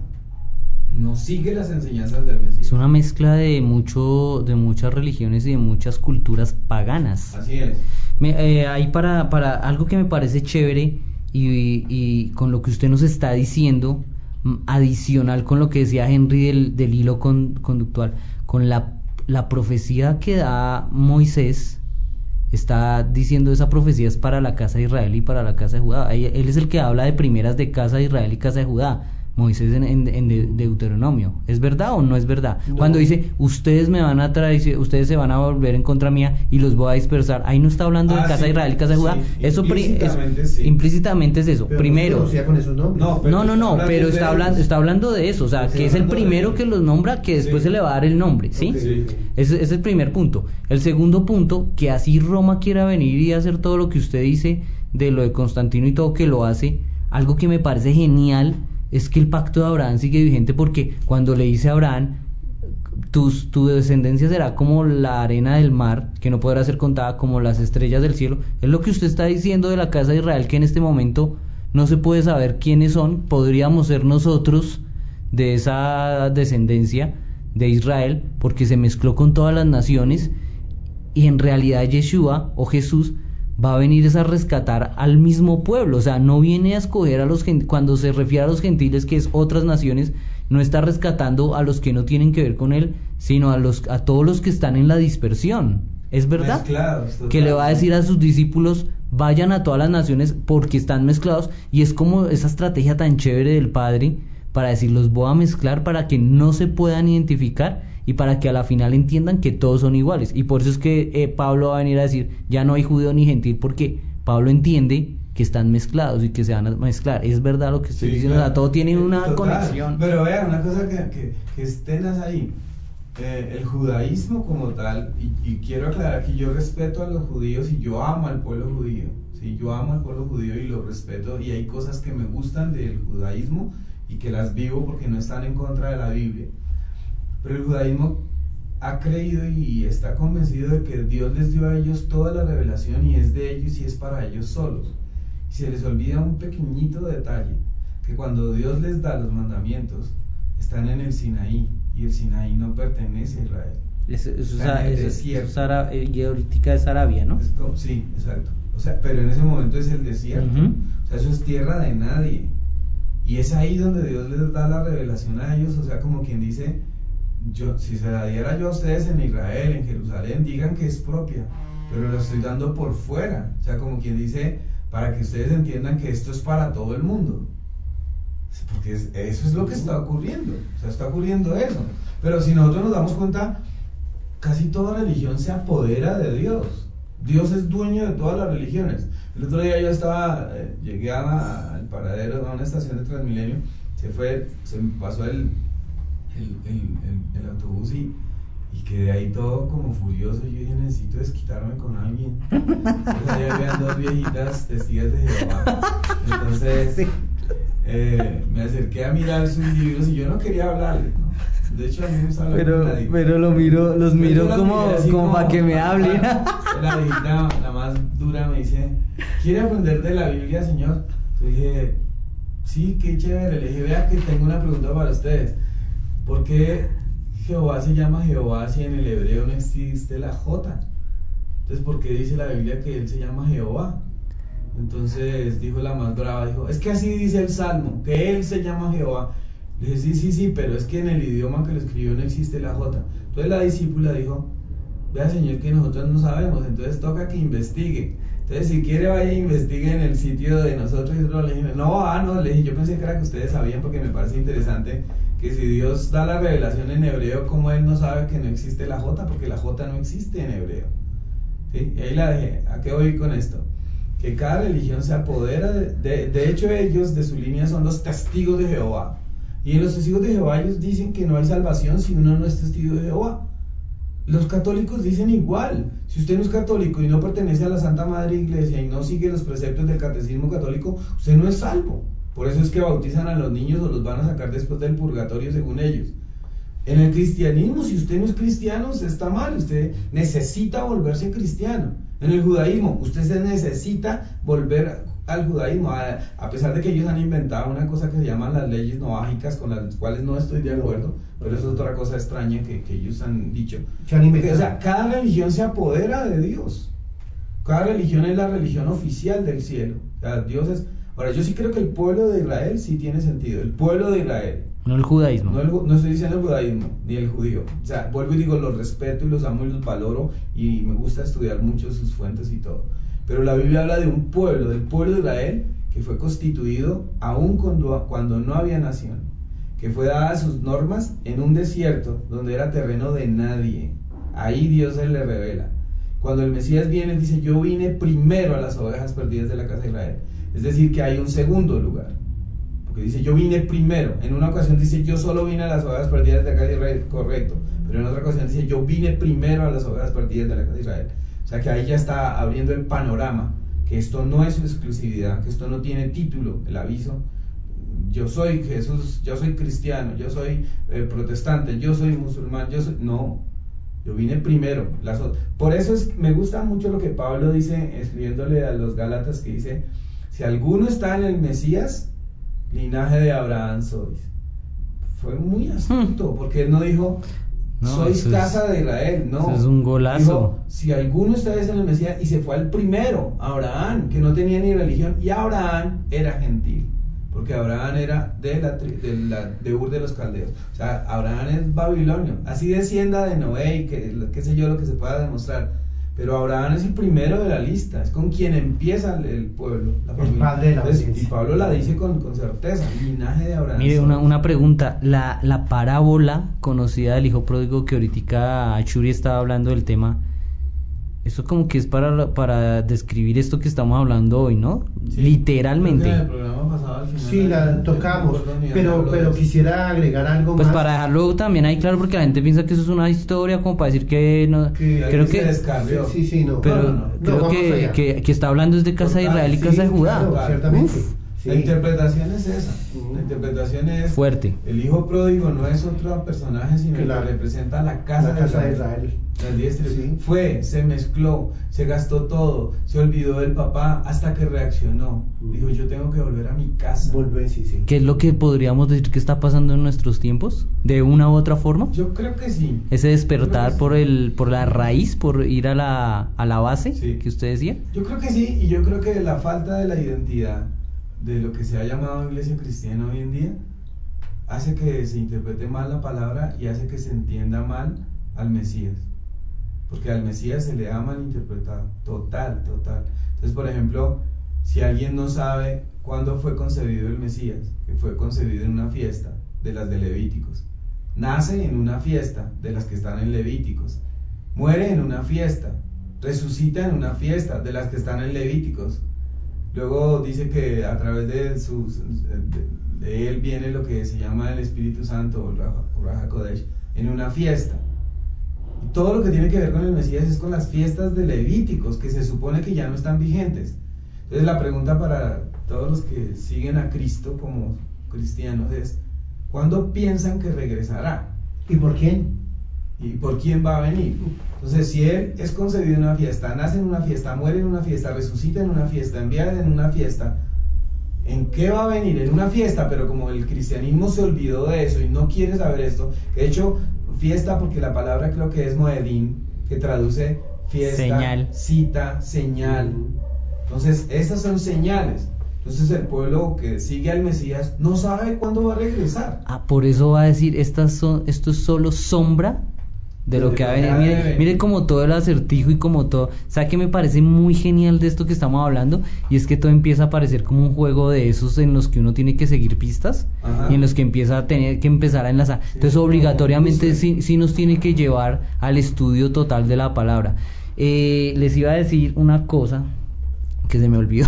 no sigue las enseñanzas del Mesías. Es una mezcla de mucho, de muchas religiones y de muchas culturas paganas. Así es. Me, eh, ahí para, para algo que me parece chévere y, y con lo que usted nos está diciendo, adicional con lo que decía Henry del, del hilo con, conductual, con la, la profecía que da Moisés, está diciendo esa profecía es para la casa de Israel y para la casa de Judá. Él, él es el que habla de primeras de casa de Israel y casa de Judá. Moisés en, en, en de, Deuteronomio. ¿Es verdad o no es verdad? No. Cuando dice, ustedes me van a traer, ustedes se van a volver en contra mía y los voy a dispersar, ahí no está hablando ah, de casa sí, de Israel y casa de Judá. Sí, eso implícitamente, es, sí. implícitamente es eso. Pero primero, no, con esos nombres. no, no, no, no, pero está hablando, está hablando de eso, o sea, que es el primero que los nombra, que después sí. se le va a dar el nombre, ¿sí? Okay, sí. Ese, ese es el primer punto. El segundo punto, que así Roma quiera venir y hacer todo lo que usted dice de lo de Constantino y todo que lo hace, algo que me parece genial es que el pacto de Abraham sigue vigente, porque cuando le dice a Abraham, tus, tu descendencia será como la arena del mar, que no podrá ser contada, como las estrellas del cielo, es lo que usted está diciendo de la casa de Israel, que en este momento no se puede saber quiénes son. Podríamos ser nosotros de esa descendencia de Israel, porque se mezcló con todas las naciones, y en realidad Yeshua o Jesús va a venir es a rescatar al mismo pueblo, o sea, no viene a escoger a los gentiles. Cuando se refiere a los gentiles, que es otras naciones, no está rescatando a los que no tienen que ver con él, sino a los a todos los que están en la dispersión. ¿Es verdad? Mezclados, que le va a decir a sus discípulos, vayan a todas las naciones porque están mezclados, y es como esa estrategia tan chévere del Padre para decir, los voy a mezclar para que no se puedan identificar y para que a la final entiendan que todos son iguales. Y por eso es que eh, Pablo va a venir a decir, ya no hay judío ni gentil, porque Pablo entiende que están mezclados y que se van a mezclar. Es verdad lo que estoy sí, diciendo, claro. O sea, todo tiene una Total. conexión. Pero vean, una cosa que, que, que esténas ahí, eh, el judaísmo como tal, y, y quiero aclarar que yo respeto a los judíos y yo amo al pueblo judío, ¿sí? Yo amo al pueblo judío y lo respeto, y hay cosas que me gustan del judaísmo y que las vivo porque no están en contra de la Biblia. Pero el judaísmo ha creído y está convencido de que Dios les dio a ellos toda la revelación y es de ellos y es para ellos solos. Y se les olvida un pequeñito detalle, que cuando Dios les da los mandamientos, están en el Sinaí, y el Sinaí no pertenece a Israel. Es, es, Está en el es, desierto. es Ara- eh, y ahorita es Arabia, ¿no? Es como- sí, exacto. O sea, pero en ese momento es el desierto. Ujú. O sea, eso es tierra de nadie. Y es ahí donde Dios les da la revelación a ellos. O sea, como quien dice, yo, si se la diera yo a ustedes en Israel, en Jerusalén, digan que es propia, pero la estoy dando por fuera. O sea, como quien dice, para que ustedes entiendan que esto es para todo el mundo. Porque es- eso es lo que está ocurriendo. O sea, está ocurriendo eso. Pero si nosotros nos damos cuenta, casi toda religión se apodera de Dios. Dios es dueño de todas las religiones. El otro día yo estaba, eh, llegué a la- al paradero, a una estación de Transmilenio, se fue, se me pasó el, el, el, el- el autobús y, y quedé ahí todo como furioso. Yo dije, necesito desquitarme con alguien. Entonces ahí habían dos viejitas testigos de Jehová. Entonces eh, me acerqué a mirar sus libros y yo no quería hablarles, ¿no? De hecho, a mí me gusta hablar Pero, con nadie. pero lo miro, los Pero miro yo la como, miré así como para que me hablen. La viejita, la más dura, me dice, ¿quiere aprender de la Biblia, señor? Entonces dije, sí, qué chévere. Le dije, vea que tengo una pregunta para ustedes. ¿Por qué Jehová se llama Jehová si en el hebreo no existe la J? Entonces, ¿por qué dice la Biblia que él se llama Jehová? Entonces dijo la más brava, dijo, es que así dice el Salmo, que él se llama Jehová. Le dije, sí, sí, sí, pero es que en el idioma que lo escribió no existe la J. Entonces la discípula dijo, vea, señor, que nosotros no sabemos, entonces toca que investigue. Entonces, si quiere, vaya e investigue en el sitio de nosotros. Y yo le dije, no, ah, no, le dije, yo pensé que era que ustedes sabían, porque me parece interesante que si Dios da la revelación en hebreo, ¿cómo él no sabe que no existe la J? Porque la J no existe en hebreo. ¿Sí? Y ahí la dejé. ¿A qué voy con esto? Que cada religión se apodera, de, de, de hecho ellos de su línea son los testigos de Jehová. Y en los testigos de Jehová ellos dicen que no hay salvación si uno no es testigo de Jehová. Los católicos dicen igual. Si usted no es católico y no pertenece a la Santa Madre Iglesia y no sigue los preceptos del catecismo católico, usted no es salvo. Por eso es que bautizan a los niños o los van a sacar después del purgatorio según ellos. En el cristianismo, si usted no es cristiano, usted está mal, usted necesita volverse cristiano. En el judaísmo, usted se necesita volver al judaísmo, a, a pesar de que ellos han inventado una cosa que se llaman las leyes noágicas, con las cuales no estoy de acuerdo, pero eso es otra cosa extraña que, que ellos han dicho. Porque, o sea, cada religión se apodera de Dios. Cada religión es la religión oficial del cielo. O sea, Dios es... Ahora, yo sí creo que el pueblo de Israel sí tiene sentido. El pueblo de Israel. No el judaísmo. No, el, no estoy diciendo el judaísmo, ni el judío. O sea, vuelvo y digo, los respeto y los amo y los valoro y me gusta estudiar mucho sus fuentes y todo. Pero la Biblia habla de un pueblo, del pueblo de Israel, que fue constituido aún cuando, cuando no había nación, que fue dada sus normas en un desierto donde era terreno de nadie. Ahí Dios se le revela. Cuando el Mesías viene, dice, yo vine primero a las ovejas perdidas de la casa de Israel. Es decir, que hay un segundo lugar. Porque dice, yo vine primero. En una ocasión dice, yo solo vine a las ovejas perdidas de la casa de Israel. Correcto. Pero en otra ocasión dice, yo vine primero a las ovejas perdidas de la casa de Israel. O sea que ahí ya está abriendo el panorama, que esto no es su exclusividad, que esto no tiene título, el aviso. Yo soy Jesús, yo soy cristiano, yo soy eh, protestante, yo soy musulmán, yo soy... No, yo vine primero. Las... Por eso es, me gusta mucho lo que Pablo dice, escribiéndole a los Gálatas, que dice, si alguno está en el Mesías, linaje de Abraham sois. Fue muy astuto, porque él no dijo... No, sois casa es, de Israel, no. Eso es un golazo. Dijo, si alguno está en el Mesías, y se fue al primero, Abraham, que no tenía ni religión, y Abraham era gentil, porque Abraham era de la de, la, de Ur de los Caldeos. O sea, Abraham es babilonio, así descienda de Noé y que, qué sé yo, lo que se pueda demostrar. Pero Abraham es el primero de la lista, es con quien empieza el, el pueblo, la el padre de la Entonces, y Pablo la dice con, con certeza, linaje de Abraham. Mire, una, una pregunta, la, la parábola conocida del hijo pródigo que ahorita Churi estaba hablando del tema, eso como que es para, para describir esto que estamos hablando hoy, ¿no? Sí, literalmente. creo que en el programa pasado, al final, sí, la tocamos, pero, pero quisiera agregar algo pues más. Pues para dejarlo también ahí claro, porque la gente piensa que eso es una historia como para decir que no, que creo que... se descarrió. Sí, sí, no. Pero no, no, no. creo no, que, que, que está hablando es de casa de Israel y sí, casa de Judá. Claro, ciertamente. Uf, Sí. La interpretación es esa. Uh-huh. La interpretación es fuerte. El hijo pródigo no es otro personaje, sino que la, representa la casa, la casa de Israel. De Israel. Las diez tribus. Sí. Fue, se mezcló, se gastó todo, se olvidó del papá hasta que reaccionó. Uh-huh. Dijo, yo tengo que volver a mi casa. Volver, sí, sí. ¿Qué es lo que podríamos decir que está pasando en nuestros tiempos? ¿De una u otra forma? Yo creo que sí. Ese despertar sí. por el por la raíz, por ir a la, a la base, sí. que usted decía. Yo creo que sí, y yo creo que la falta de la identidad de lo que se ha llamado iglesia cristiana hoy en día hace que se interprete mal la palabra y hace que se entienda mal al Mesías, porque al Mesías se le ha malinterpretado, total, total. Entonces, por ejemplo, si alguien no sabe cuándo fue concebido el Mesías, que fue concebido en una fiesta de las de Levíticos, nace en una fiesta de las que están en Levíticos, muere en una fiesta, resucita en una fiesta de las que están en Levíticos. Luego dice que a través de, sus, de, de él viene lo que se llama el Espíritu Santo, o Raja Kodesh, en una fiesta. Y todo lo que tiene que ver con el Mesías es con las fiestas de Levíticos, que se supone que ya no están vigentes. Entonces la pregunta para todos los que siguen a Cristo como cristianos es, ¿cuándo piensan que regresará? ¿Y por quién? ¿Y por quién va a venir? Entonces, si Él es concebido en una fiesta, nace en una fiesta, muere en una fiesta, resucita en una fiesta, enviada en una fiesta, ¿en qué va a venir? En una fiesta, pero como el cristianismo se olvidó de eso y no quiere saber esto, de hecho, fiesta, porque la palabra creo que es moedín, que traduce fiesta, señal. Cita, señal. Entonces, esas son señales. Entonces el pueblo que sigue al Mesías no sabe cuándo va a regresar. Ah, por eso va a decir, estas son, esto es solo sombra de lo que ha venido. Mire, mire como todo el acertijo y como todo. ¿Sabe qué me parece muy genial de esto que estamos hablando? Y es que todo empieza a parecer como un juego de esos en los que uno tiene que seguir pistas. Ajá. Y en los que empieza a tener que empezar a enlazar. Sí, entonces obligatoriamente sí, sí nos tiene que llevar al estudio total de la palabra. Eh, les iba a decir una cosa que se me olvidó.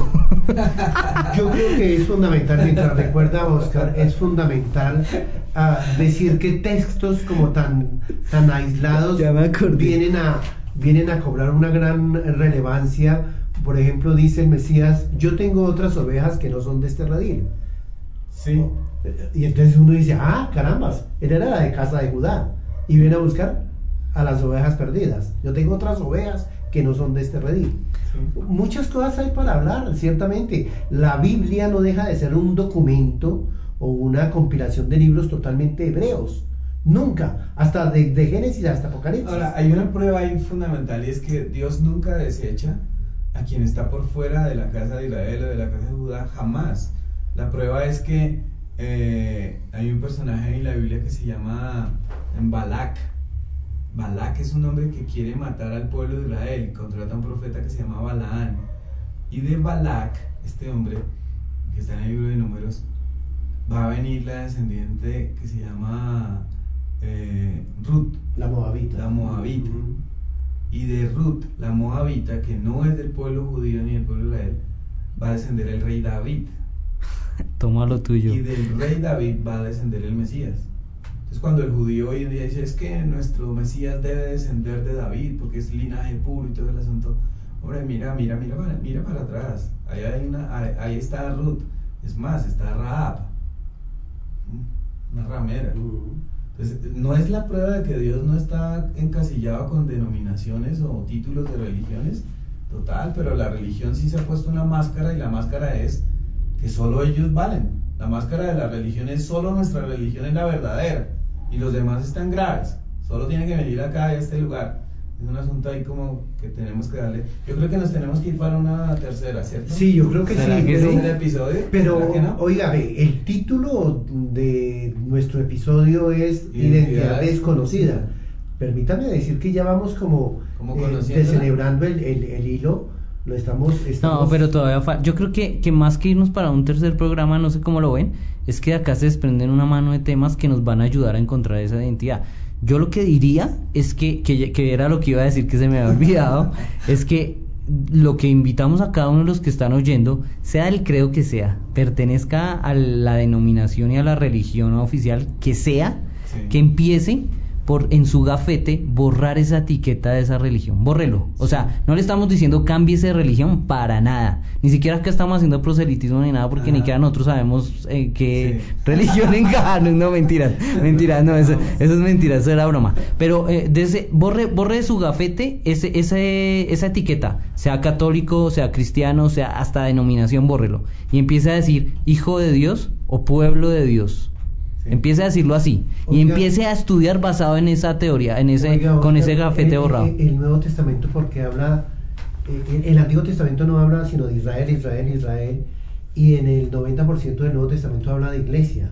Yo creo que es fundamental, mientras recuerda Oscar, es fundamental uh, decir que textos como tan, tan aislados vienen a, vienen a cobrar una gran relevancia. Por ejemplo, dice el Mesías, yo tengo otras ovejas que no son de este redil. Sí. Y entonces uno dice, ah, carambas, él era la de casa de Judá y viene a buscar a las ovejas perdidas. Yo tengo otras ovejas que no son de este redil. Sí. Muchas cosas hay para hablar, ciertamente. La Biblia no deja de ser un documento o una compilación de libros totalmente hebreos. Nunca, hasta de, de Génesis hasta Apocalipsis. Ahora, hay una prueba ahí fundamental y es que Dios nunca desecha a quien está por fuera de la casa de Israel o de la casa de Judá, jamás. La prueba es que eh, hay un personaje en la Biblia que se llama Balac. Balac es un hombre que quiere matar al pueblo de Israel y contrata a un profeta que se llama Balaán. Y de Balac, este hombre que está en el libro de Números, va a venir la descendiente que se llama eh, Ruth, la Moabita. La Moabita. Uh-huh. Y de Ruth, la Moabita, que no es del pueblo judío ni del pueblo de Israel, va a descender el rey David. Toma lo tuyo. Y del rey David va a descender el Mesías. Entonces cuando el judío hoy en día dice, es que nuestro Mesías debe descender de David porque es linaje puro y todo el asunto, hombre, mira, mira, mira para, mira para atrás, ahí, hay una, ahí, ahí está Ruth, es más, está Rahab, una ramera. Entonces no es la prueba de que Dios no está encasillado con denominaciones o títulos de religiones, total, pero la religión sí se ha puesto una máscara y la máscara es que solo ellos valen. La máscara de la religión es solo nuestra religión es la verdadera y los demás están graves, solo tienen que venir acá a este lugar. Es un asunto ahí como que tenemos que darle. Yo creo que nos tenemos que ir para una tercera, ¿cierto? Sí, yo creo que sí. Que pero, es el episodio, pero que no? Oiga, ve, el título de nuestro episodio es Identidad, Identidad Desconocida. Permítame decir que ya vamos como, como eh, descelebrando el, el, el hilo. Lo estamos, estamos... No, pero todavía falta. Yo creo que, que más que irnos para un tercer programa, no sé cómo lo ven, es que de acá se desprenden una mano de temas que nos van a ayudar a encontrar esa identidad. Yo lo que diría es que, que, que era lo que iba a decir que se me había olvidado, es que lo que invitamos a cada uno de los que están oyendo, sea el credo que sea, pertenezca a la denominación y a la religión oficial que sea, sí. Que empiece por en su gafete borrar esa etiqueta de esa religión. Bórrelo. O sea, no le estamos diciendo cámbiese de religión para nada. Ni siquiera que estamos haciendo proselitismo ni nada, porque Ajá. ni siquiera nosotros sabemos eh, qué sí. religión encaja. No, no, mentiras, mentiras, no, eso, eso es mentira, eso era broma. Pero eh, desde, borre, borre de su gafete ese, ese, esa etiqueta, sea católico, sea cristiano, sea hasta denominación, bórrelo. Y empiece a decir hijo de Dios o pueblo de Dios. Sí. Empiece a decirlo así. Oiga, y empiece a estudiar basado en esa teoría, en ese, oiga, con oiga, ese gafete el, borrado. El, el Nuevo Testamento, porque habla, el, el Antiguo Testamento no habla sino de Israel, Israel, Israel, y en el noventa por ciento del Nuevo Testamento habla de iglesia.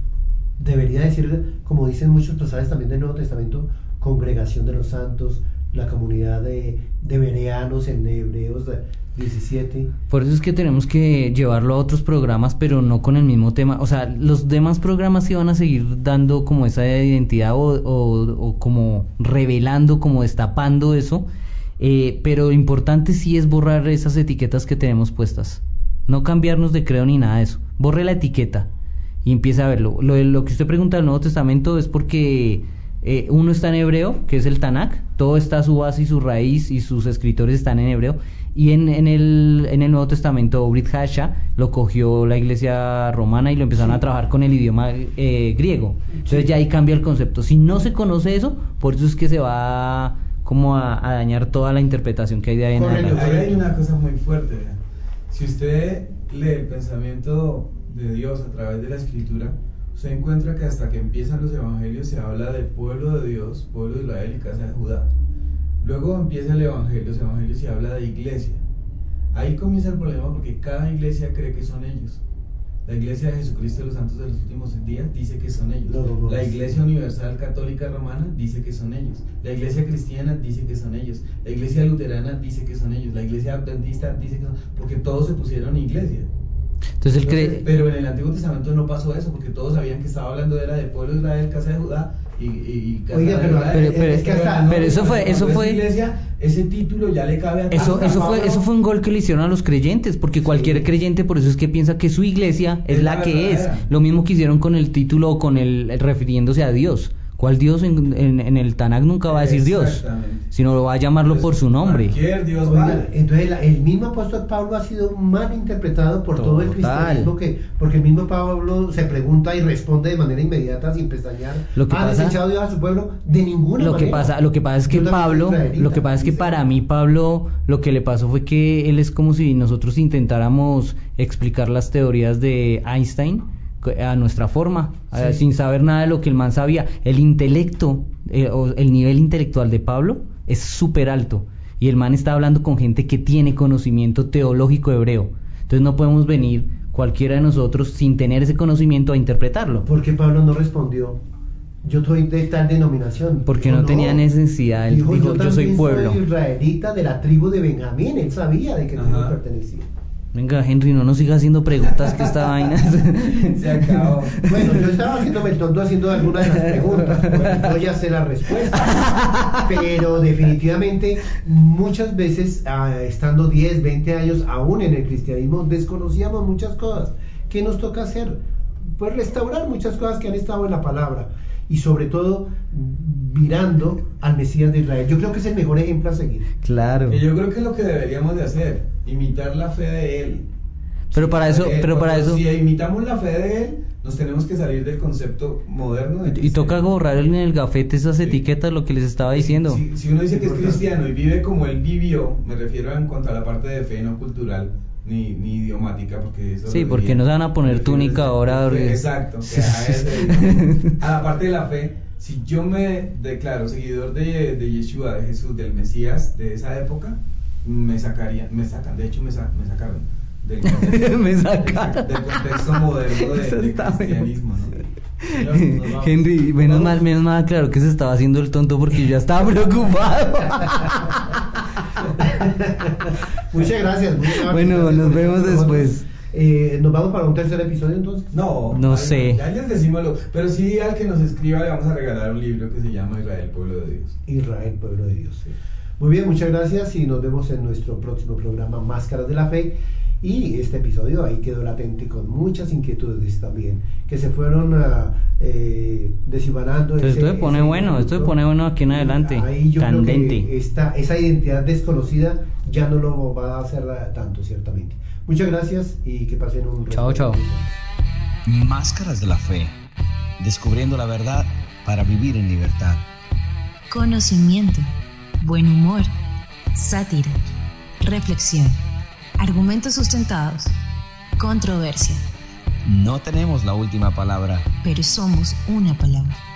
Debería decir, como dicen muchos pasajes también del Nuevo Testamento, congregación de los santos, la comunidad de, de bereanos en Hebreos diecisiete. Por eso es que tenemos que llevarlo a otros programas, pero no con el mismo tema. O sea, los demás programas sí van a seguir dando como esa identidad o, o, o como revelando, como destapando eso, eh, pero lo importante sí es borrar esas etiquetas que tenemos puestas. No cambiarnos de credo ni nada de eso. Borre la etiqueta y empieza a verlo. Lo, lo que usted pregunta del Nuevo Testamento es porque eh, uno está en hebreo, que es el Tanakh, todo está su base y su raíz y sus escritores están en hebreo, y en, en, el, en el Nuevo Testamento Brit Hadashah lo cogió la iglesia romana y lo empezaron sí. a trabajar con el idioma eh, griego. Entonces sí. ya ahí cambia el concepto. Si no se conoce eso, por eso es que se va como a, a dañar toda la interpretación que hay de ahí en adelante. Ahí hay una cosa muy fuerte, ¿verdad? Si usted lee el pensamiento de Dios a través de la escritura, se encuentra que hasta que empiezan los evangelios se habla del pueblo de Dios, pueblo de Israel y casa de Judá. Luego empieza el evangelio, los evangelios y habla de iglesia. Ahí comienza el problema porque cada iglesia cree que son ellos. La iglesia de Jesucristo de los Santos de los Últimos Días dice que son ellos. No, no, no. La iglesia universal católica romana dice que son ellos. La iglesia cristiana dice que son ellos. La iglesia luterana dice que son ellos. La iglesia adventista dice que son, porque todos se pusieron iglesia. Entonces él cree... Pero en el Antiguo Testamento no pasó eso, porque todos sabían que estaba hablando era del pueblo de Israel, casa de Judá y, y, y casa Oiga, de pero, Israel. Pero, pero, es que hasta, pero eso fue, eso fue. Iglesia, ese título ya le cabe a eso, eso fue, eso fue un gol que le hicieron a los creyentes, porque cualquier sí. creyente por eso es que piensa que su iglesia es, es la, la que verdadera. Es. Lo mismo que hicieron con el título o con el, el refiriéndose a Dios. ¿Cuál Dios en, en, en el Tanakh nunca va a decir Dios? Sino lo va a llamarlo pues, por su nombre. Cualquier Dios Oiga, vale. Entonces el, el mismo apóstol Pablo ha sido mal interpretado por Total. todo el cristianismo, que, porque el mismo Pablo se pregunta y responde de manera inmediata sin pestañear. Lo que ¿Ha pasa, desechado Dios a su pueblo? De ninguna lo manera. Que pasa, lo que pasa es que Pablo, lo que pasa es que para mí Pablo, lo que le pasó fue que él es como si nosotros intentáramos explicar las teorías de Einstein a nuestra forma, sí. eh, sin saber nada de lo que el man sabía. El intelecto, eh, o el nivel intelectual de Pablo es súper alto, y el man está hablando con gente que tiene conocimiento teológico hebreo. Entonces no podemos venir cualquiera de nosotros sin tener ese conocimiento a interpretarlo. ¿Por qué Pablo no respondió? Yo soy de tal denominación. Porque dijo, no tenía no. necesidad. Él dijo, dijo yo, yo soy pueblo. Soy israelita de la tribu de Benjamín. Él sabía de qué tribu pertenecía. Venga, Henry, no nos siga haciendo preguntas, que esta vaina se acabó. Bueno, yo estaba haciéndome el tonto haciendo algunas de las preguntas, porque yo ya sé la respuesta. Pero definitivamente, muchas veces, uh, estando diez, veinte años aún en el cristianismo, desconocíamos muchas cosas. ¿Qué nos toca hacer? Pues restaurar muchas cosas que han estado en la palabra. Y sobre todo, mirando al Mesías de Israel. Yo creo que es el mejor ejemplo a seguir. Claro. Y yo creo que es lo que deberíamos de hacer, imitar la fe de él. Pero para eso, él, pero para eso. Si imitamos la fe de él, nos tenemos que salir del concepto moderno. De y toca borrar en el gafete esas sí. etiquetas, lo que les estaba diciendo. Si, si uno dice que es cristiano y vive como él vivió, me refiero en cuanto a la parte de fe, no cultural, ni, ni idiomática, porque eso sí, porque no se van a poner túnica ahora. Exacto, que a, ese, a la parte de la fe. Si yo me declaro seguidor de, de Yeshua, de Jesús, del Mesías de esa época, me sacaría, me sacan, de hecho me, sa, me sacaron del contexto, me sacaron. del contexto moderno de, de cristianismo, ¿no? Henry, menos ¿Vamos? mal, menos mal, claro que se estaba haciendo el tonto porque yo ya estaba preocupado. Muchas gracias. Muchas bueno, gracias nos vemos después. Eh, ¿Nos vamos para un tercer episodio entonces? No, no ay, sé. Ya les decimos lo, pero sí al que nos escriba le vamos a regalar un libro que se llama Israel, pueblo de Dios. Israel, pueblo de Dios, sí. Muy bien, muchas gracias y nos vemos en nuestro próximo programa Máscaras de la Fe. Y este episodio ahí quedó latente con muchas inquietudes también, que se fueron uh, eh, deshibanando. Entonces ese, esto se pone ese bueno, esto se pone bueno aquí en adelante. Ahí yo candente. creo que esta, esa identidad desconocida ya no lo va a hacer tanto, ciertamente. Muchas gracias y que pasen un... Chao, chao. Máscaras de la Fe, descubriendo la verdad para vivir en libertad. Conocimiento, buen humor, sátira, reflexión, argumentos sustentados, controversia. No tenemos la última palabra, pero somos una palabra.